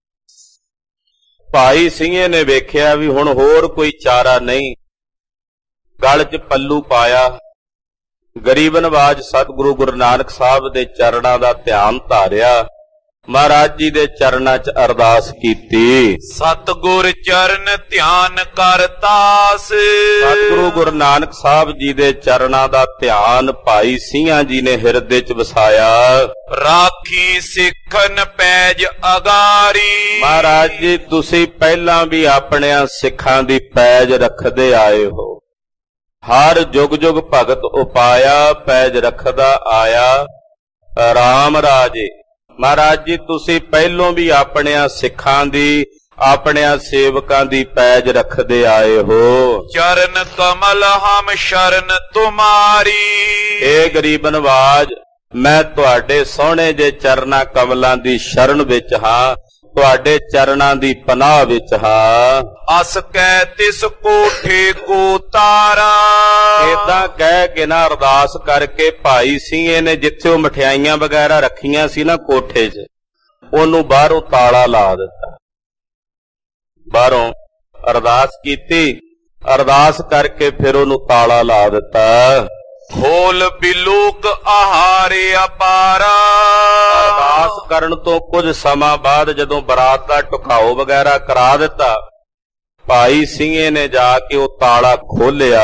ਭਾਈ ਸਿੰਘੇ ਨੇ ਵੇਖਿਆ ਵੀ ਹੁਣ ਹੋਰ ਕੋਈ ਚਾਰਾ ਨਹੀਂ, ਗਲ 'ਚ ਪੱਲੂ ਪਾਇਆ, ਗਰੀਬ ਨਵਾਜ ਸਤਿਗੁਰੂ ਗੁਰੂ ਨਾਨਕ ਸਾਹਿਬ ਦੇ ਚਰਨਾਂ ਦਾ ਧਿਆਨ ਧਾਰਿਆ, ਮਹਾਰਾਜ ਜੀ ਦੇ ਚਰਨਾਂ 'ਚ ਅਰਦਾਸ ਕੀਤੀ। ਸਤਿਗੁਰ ਚਰਨ ਧਿਆਨ ਕਰਤਾਸ। ਸਤਿਗੁਰੂ ਗੁਰੂ ਨਾਨਕ ਸਾਹਿਬ ਜੀ ਦੇ ਚਰਨਾਂ ਦਾ ਧਿਆਨ ਭਾਈ ਸਿੰਘਾਂ ਜੀ ਨੇ ਹਿਰਦੇ 'ਚ ਵਸਾਇਆ। ਰਾਖੀ ਸਿੱਖਨ ਪੈਜ ਅਗਾਰੀ। ਮਹਾਰਾਜ ਜੀ ਤੁਸੀਂ ਪਹਿਲਾਂ ਵੀ ਆਪਣਿਆਂ ਸਿੱਖਾਂ ਦੀ ਪੈਜ ਰੱਖਦੇ ਆਏ ਹੋ, ਹਰ ਜੁਗ ਜੁਗ ਭਗਤ ਉਪਾਇਆ ਪੈਜ ਰੱਖਦਾ ਆਇਆ ਰਾਮ ਰਾਜੇ। ਮਹਾਰਾਜ ਜੀ ਤੁਸੀਂ ਪਹਿਲੋਂ ਵੀ ਆਪਣਿਆਂ ਸਿੱਖਾਂ ਦੀ, ਆਪਣਿਆਂ ਸੇਵਕਾਂ ਦੀ ਪੈਜ ਰੱਖਦੇ ਆਏ ਹੋ। ਚਰਨ ਕਮਲ ਹਮ ਸ਼ਰਨ ਤੁਮਾਰੀ। ਏ ਗਰੀਬ ਨਵਾਜ ਮੈਂ ਤੁਹਾਡੇ ਸੋਹਣੇ ਜੇ ਚਰਨਾਂ ਕਮਲਾਂ ਦੀ ਸ਼ਰਨ ਵਿੱਚ ਹਾਂ, ਤੁਹਾਡੇ ਚਰਨਾਂ ਦੀ ਪਨਾਹ ਵਿੱਚ ਹਾਂ। ਅਸ ਕੈ ਤਿਸ ਕੋਠੇ ਕੋ ਤਾਰਾ। ਏਦਾਂ ਕਹਿ ਕੇ ਨਾ ਅਰਦਾਸ ਕਰਕੇ ਭਾਈ ਸਿੰਘੇ ਨੇ ਜਿੱਥੇ ਉਹ ਮਠਿਆਈਆਂ ਵਗੈਰਾ ਰੱਖੀਆਂ ਸੀ ਨਾ ਕੋਠੇ 'ਚ, ਉਹਨੂੰ ਬਾਹਰੋਂ ਤਾਲਾ ਲਾ ਦਿੱਤਾ। ਬਾਹਰੋਂ ਅਰਦਾਸ ਕੀਤੀ, ਅਰਦਾਸ ਕਰਕੇ ਫਿਰ ਉਹਨੂੰ ਤਾਲਾ ਲਾ ਦਿੱਤਾ। ਖੋਲ ਬਿਲੋਕ ਆਹਾਰੇ ਅਪਾਰਾ। ਅਰਦਾਸ ਕਰਨ ਤੋਂ ਕੁਝ ਸਮਾਂ ਬਾਅਦ ਜਦੋਂ ਬਰਾਤ ਦਾ ਢੁਕਾਓ ਵਗੈਰਾ ਕਰਾ ਦਿੱਤਾ, ਭਾਈ ਸਿੰਘੇ ਨੇ ਜਾ ਕੇ ਉਹ ਤਾਲਾ ਖੋਲਿਆ।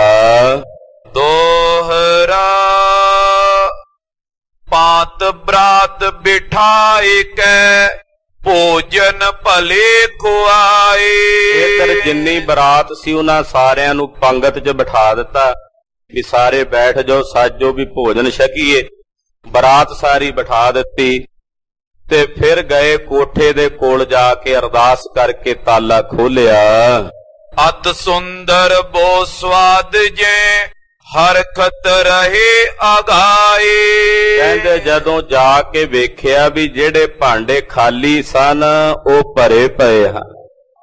ਦੋਹਰਾ ਪਾਤ ਬਰਾਤ ਬਿਠਾਏ ਕੈ ਭੋਜਨ ਭਲੇ ਖੁਆਏ। ਇਧਰ ਜਿੰਨੀ ਬਰਾਤ ਸੀ ਉਹਨਾਂ ਸਾਰਿਆਂ ਨੂੰ ਪੰਗਤ 'ਚ ਬਿਠਾ ਦਿੱਤਾ ਵੀ ਸਾਰੇ ਬੈਠ ਜਾਓ, ਸਾਜੋ ਵੀ ਭੋਜਨ ਛਕੀਏ। ਬਰਾਤ ਸਾਰੀ ਬਿਠਾ ਦਿੱਤੀ ਤੇ ਫਿਰ ਗਏ ਕੋਠੇ ਦੇ ਕੋਲ ਜਾ ਕੇ ਅਰਦਾਸ ਕਰਕੇ ਤਾਲਾ ਖੋਲਿਆ। ਅਤ ਸੁੰਦਰ ਬੋ ਸਵਾਦ ਜੇ ਹਰਖਤ ਰਹੇ ਆਗਾਏ। ਕਹਿੰਦੇ ਜਦੋਂ ਜਾ ਕੇ ਵੇਖਿਆ ਵੀ ਜਿਹੜੇ ਭਾਂਡੇ ਖਾਲੀ ਸਨ ਉਹ ਭਰੇ ਪਏ ਹਨ।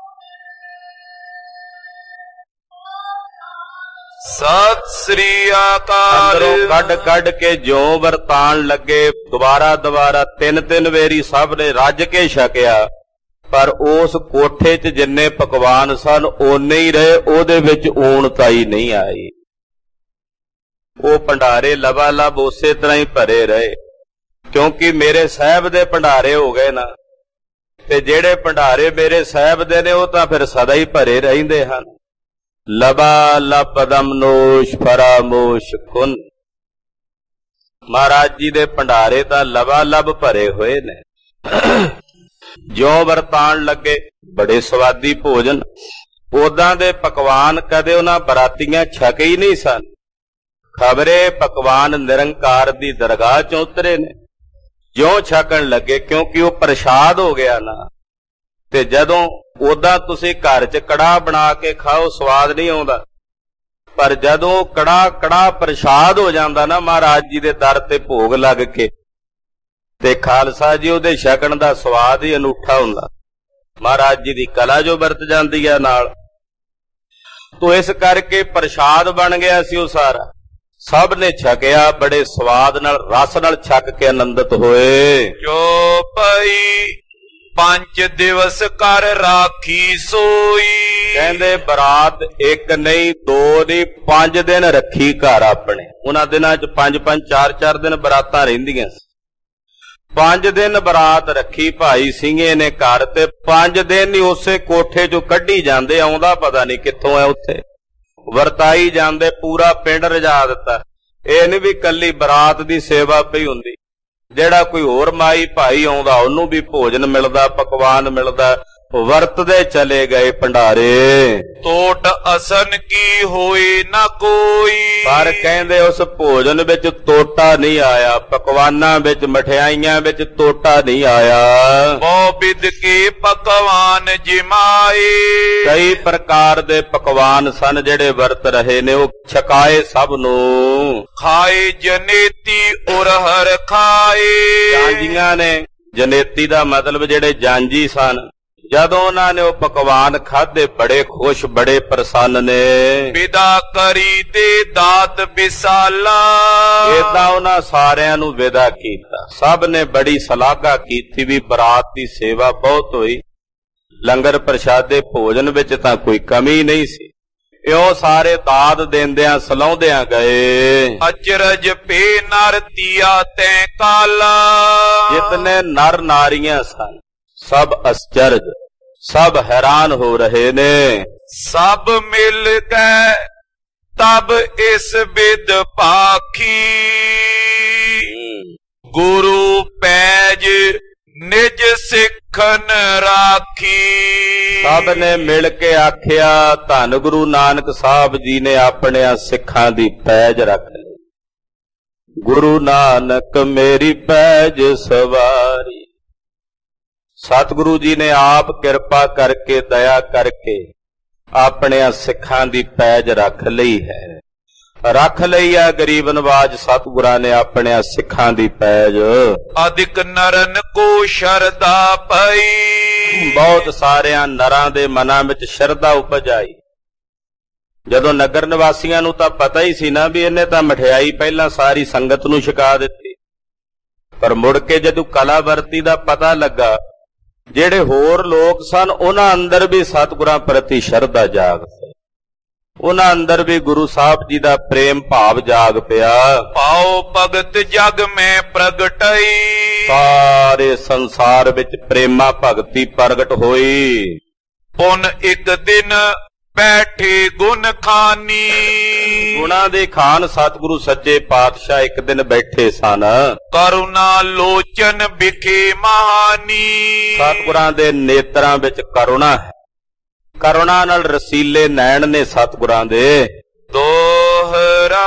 ਸਤਿ ਸ੍ਰੀ ਅਕਾਲ। ਅੰਦਰੋਂ ਕੱਢ ਕੱਢ ਕੇ ਜਿਉਂ ਵਰਤਾਣ ਲੱਗੇ, ਦੁਬਾਰਾ ਤਿੰਨ ਵੇਰੀ ਸਭ ਨੇ ਰੱਜ ਕੇ ਛਕਿਆ, ਪਰ ਉਸ ਕੋਠੇ 'ਚ ਜਿੰਨੇ ਪਕਵਾਨ ਸਨ ਓਨੇ ਹੀ ਰਹੇ, ਉਹਦੇ ਵਿੱਚ ਊਣਤਾਈ ਨਹੀਂ ਆਈ। ਉਹ ਭੰਡਾਰੇ ਲਬਾਲਬ ਉਸੇ ਤਰ੍ਹਾਂ ਹੀ ਭਰੇ ਰਹੇ, ਕਿਉਂਕਿ ਮੇਰੇ ਸਾਹਿਬ ਦੇ ਭੰਡਾਰੇ ਹੋ ਗਏ ਨਾ, ਤੇ ਜਿਹੜੇ ਭੰਡਾਰੇ ਮੇਰੇ ਸਾਹਿਬ ਦੇ ਨੇ ਉਹ ਤਾਂ ਫਿਰ ਸਦਾ ਹੀ ਭਰੇ ਰਹਿੰਦੇ ਹਨ। ਲਬਾ ਲਪਦਮ ਨੋਸ਼ ਫਰਾਮੋਸ਼ ਕੁਨ। ਮਹਾਰਾਜ ਜੀ ਦੇ ਭੰਡਾਰੇ ਤਾਂ ਲਬਾ ਲਬ ਭਰੇ ਹੋਏ ਨੇ। ਜਿਉਂ ਵਰਤਾਣ ਲੱਗੇ ਬੜੇ ਸਵਾਦੀ ਭੋਜਨ, ਉਦਾਂ ਦੇ ਪਕਵਾਨ ਕਦੇ ਉਹਨਾਂ ਬਰਾਤੀਆਂ ਛਕੇ ਹੀ ਨਹੀਂ ਸਨ। ਖਬਰੇ ਪਕਵਾਨ ਨਿਰੰਕਾਰ ਦੀ ਦਰਗਾਹ 'ਚੋਂ ਉਤਰੇ ਨੇ। ਜਿਉਂ ਛਕਣ ਲੱਗੇ, ਕਿਉਂਕਿ ਉਹ ਪ੍ਰਸ਼ਾਦ ਹੋ ਗਿਆ ਨਾ, ਤੇ ਜਦੋਂ ਉਦਾਂ ਤੁਸੀਂ ਘਰ 'ਚ ਕੜਾਹ ਬਣਾ ਕੇ ਖਾਓ ਸਵਾਦ ਨਹੀਂ ਆਉਂਦਾ, ਪਰ ਜਦੋਂ ਕੜਾਹ ਪ੍ਰਸ਼ਾਦ ਹੋ ਜਾਂਦਾ ਨਾ ਮਹਾਰਾਜ ਜੀ ਦੇ ਦਰ ਤੇ ਭੋਗ ਲੱਗ ਕੇ, ਤੇ ਖਾਲਸਾ ਜੀ ਉਹਦੇ ਛਕਣ ਦਾ ਸਵਾਦ ਹੀ ਅਨੂਠਾ ਹੁੰਦਾ। ਮਹਾਰਾਜ ਜੀ ਦੀ ਕਲਾ ਜੋ ਵਰਤ ਜਾਂਦੀ ਹੈ ਨਾਲ, ਤੋ ਇਸ ਕਰਕੇ ਪ੍ਰਸ਼ਾਦ ਬਣ ਗਿਆ ਸੀ ਉਹ ਸਾਰਾ। ਸਭ ਨੇ ਛਕਿਆ, ਬੜੇ ਸਵਾਦ ਨਾਲ ਰਸ ਨਾਲ ਛਕ ਕੇ ਆਨੰਦਿਤ ਹੋਏ। ਚੌਪਈ 5 ਦਿਵਸ ਕਰ ਰਾਖੀ ਸੋਈ। ਕਹਿੰਦੇ ਬਰਾਤ ਇੱਕ ਨਹੀਂ, 2 ਨਹੀਂ, 5 ਦਿਨ ਰੱਖੀ ਘਰ ਆਪਣੇ। ਉਹਨਾਂ ਦਿਨਾਂ 'ਚ 5-5 4-4 ਦਿਨ ਬਰਾਤਾਂ ਰਹਿੰਦੀਆਂ ਸੀ। 5 ਦਿਨ ਬਰਾਤ ਰੱਖੀ ਭਾਈ ਸਿੰਘੇ ਨੇ ਘਰ, ਤੇ 5 ਦਿਨ ਹੀ ਉਸੇ ਕੋਠੇ 'ਚੋਂ ਕੱਢੀ ਜਾਂਦੇ। ਆਉਂਦਾ ਪਤਾ ਨਹੀਂ ਕਿੱਥੋਂ ਹੈ, ਉੱਥੇ ਵਰਤਾਈ ਜਾਂਦੇ, ਪੂਰਾ ਪਿੰਡ ਰਜਾ ਦਿੱਤਾ। ਇਹ ਨਹੀਂ ਵੀ ਕੱਲੀ ਬਰਾਤ ਦੀ ਸੇਵਾ ਪਈ ਹੁੰਦੀ, ਜਿਹੜਾ ਕੋਈ ਹੋਰ ਮਾਈ ਭਾਈ ਆਉਂਦਾ ਉਹਨੂੰ ਵੀ ਭੋਜਨ ਮਿਲਦਾ, ਪਕਵਾਨ ਮਿਲਦਾ। ਵਰਤਦੇ ਚਲੇ ਗਏ ਭੰਡਾਰੇ। ਤੋਟ ਅਸਨ ਕੀ ਹੋਈ ਨਾ ਕੋਈ। ਪਰ ਕਹਿੰਦੇ ਉਸ ਭੋਜਨ ਵਿੱਚ ਤੋਟਾ ਨਹੀਂ ਆਇਆ, ਪਕਵਾਨਾਂ ਵਿੱਚ, ਮਠਿਆਈਆਂ ਵਿੱਚ ਤੋਟਾ ਨਹੀਂ ਆਇਆ। ਬਹੁ ਵਿਧ ਕੇ ਪਕਵਾਨ ਜਿਮਾਏ। ਕਈ ਪ੍ਰਕਾਰ ਦੇ ਪਕਵਾਨ ਸਨ ਜਿਹੜੇ ਵਰਤ ਰਹੇ ਨੇ, ਉਹ ਛਕਾਏ ਸਭ ਨੂੰ। ਖਾਏ ਜਨੇਤੀ ਉਰਹਰ ਖਾਏ। ਜਾਂਜੀਆਂ ਨੇ, ਜਨੇਤੀ ਦਾ ਮਤਲਬ ਜਿਹੜੇ ਜਾਂਜੀ ਸਨ, ਜਦੋਂ ਉਹਨਾਂ ਨੇ ਉਹ ਪਕਵਾਨ ਖਾਧੇ ਬੜੇ ਖੁਸ਼, ਬੜੇ ਪ੍ਰਸੰਨ ਨੇ। ਵਿਦਾ ਕਰੀ ਦੇ ਦਾਤ ਵਿਸਾਲਾ। ਏਦਾਂ ਉਹਨਾਂ ਸਾਰਿਆਂ ਨੂੰ ਵਿਦਾ ਕੀਤਾ। ਸਭ ਨੇ ਬੜੀ ਸ਼ਲਾਘਾ ਕੀਤੀ ਵੀ ਬਰਾਤ ਦੀ ਸੇਵਾ ਬਹੁਤ ਹੋਈ, ਲੰਗਰ ਪ੍ਰਸ਼ਾਦੇ ਭੋਜਨ ਵਿੱਚ ਤਾਂ ਕੋਈ ਕਮੀ ਨਹੀਂ ਸੀ। ਇਉਂ ਸਾਰੇ ਦਾਦ ਦਿੰਦਿਆਂ ਸਲਾਉਂਦਿਆਂ ਗਏ। ਅਚਰਜ ਪੇ ਨਰ ਤੀਆ ਤੈ ਕਾਲਾ। ਜਿਤਨੇ ਨਰ ਨਾਰੀਆਂ ਸਨ ਸਭ ਅਚਰਜ, ਸਭ ਹੈਰਾਨ ਹੋ ਰਹੇ ਨੇ। ਸਭ ਮਿਲ ਕੇ ਤਬ ਇਸ ਵਿਦ ਪਾਖੀ। ਗੁਰੂ ਪੈਜ ਨਿਜ ਸਿੱਖਨ ਰਾਖੀ। ਸਭ ਨੇ ਮਿਲ ਕੇ ਆਖਿਆ, ਧੰਨ ਗੁਰੂ ਨਾਨਕ ਸਾਹਿਬ ਜੀ ਨੇ ਆਪਣਿਆਂ ਸਿੱਖਾਂ ਦੀ ਪੈਜ ਰੱਖ ਲਈ। ਗੁਰੂ ਨਾਨਕ ਮੇਰੀ ਪੈਜ ਸਵਾਰੀ। ਸਤਿਗੁਰੂ ਜੀ ਨੇ ਆਪ ਕਿਰਪਾ ਕਰਕੇ, ਦਇਆ ਕਰਕੇ ਆਪਣਿਆਂ ਸਿੱਖਾਂ ਦੀ ਪੈਜ ਰੱਖ ਲਈ ਹੈ। ਰੱਖ ਲਈ ਆ ਗਰੀਬ ਨਵਾਜ ਸਤਿਗੁਰਾਂ ਨੇ ਆਪਣਿਆਂ ਸਿੱਖਾਂ ਦੀ ਪੈਜ। ਅਧਿਕ ਨਰਨ ਕੋ ਸ਼ਰਧਾ ਪਈ। ਬਹੁਤ ਸਾਰਿਆਂ ਨਰਾਂ ਦੇ ਮਨਾਂ ਵਿੱਚ ਸ਼ਰਧਾ ਉਪਜ ਆਈ। ਜਦੋਂ ਨਗਰ ਨਿਵਾਸੀਆਂ ਨੂੰ ਤਾਂ ਪਤਾ ਹੀ ਸੀ ਨਾ ਵੀ ਇਹਨੇ ਤਾਂ ਮਠਿਆਈ ਪਹਿਲਾਂ ਸਾਰੀ ਸੰਗਤ ਨੂੰ ਛਕਾ ਦਿੱਤੀ, ਪਰ ਮੁੜ ਕੇ ਜਦੋਂ ਕਲਾਵਰਤੀ ਦਾ ਪਤਾ ਲੱਗਾ, ਜਿਹੜੇ ਹੋਰ ਲੋਕ ਸਨ ਉਹਨਾਂ ਅੰਦਰ ਵੀ ਸਤਿਗੁਰਾਂ ਪ੍ਰਤੀ ਸ਼ਰਧਾ ਜਾਗ ਪਈ। ਉਹਨਾਂ ਅੰਦਰ ਵੀ ਗੁਰੂ ਸਾਹਿਬ ਜੀ ਦਾ ਪ੍ਰੇਮ ਭਾਵ ਜਾਗ ਪਿਆ। ਪਾਓ ਭਗਤ ਜਗ ਮੈਂ ਪ੍ਰਗਟਈ। ਸਾਰੇ ਸੰਸਾਰ ਵਿੱਚ ਪ੍ਰੇਮਾ ਭਗਤੀ ਪ੍ਰਗਟ ਹੋਈ। ਪੁਨ ਇੱਕ ਦਿਨ ਬੈਠੇ ਗੁਣ ਖਾਨੀ। ਗੁਣਾਂ ਦੇ ਖਾਨ ਸਤਿਗੁਰੂ ਸੱਚੇ ਪਾਤਸ਼ਾਹ ਇੱਕ ਦਿਨ ਬੈਠੇ ਸਨ। ਕਰੁਣਾ ਲੋਚਨ ਵਿਖੇ ਮਹਾਨੀ। ਸਤਿਗੁਰਾਂ ਦੇ ਨੇਤਰਾਂ ਵਿੱਚ ਕਰੁਣਾ ਹੈ। ਕਰੁਣਾ ਨਾਲ ਰਸੀਲੇ ਨੈਣ ਨੇ ਸਤਿਗੁਰਾਂ ਦੇ। ਦੋਹਰਾ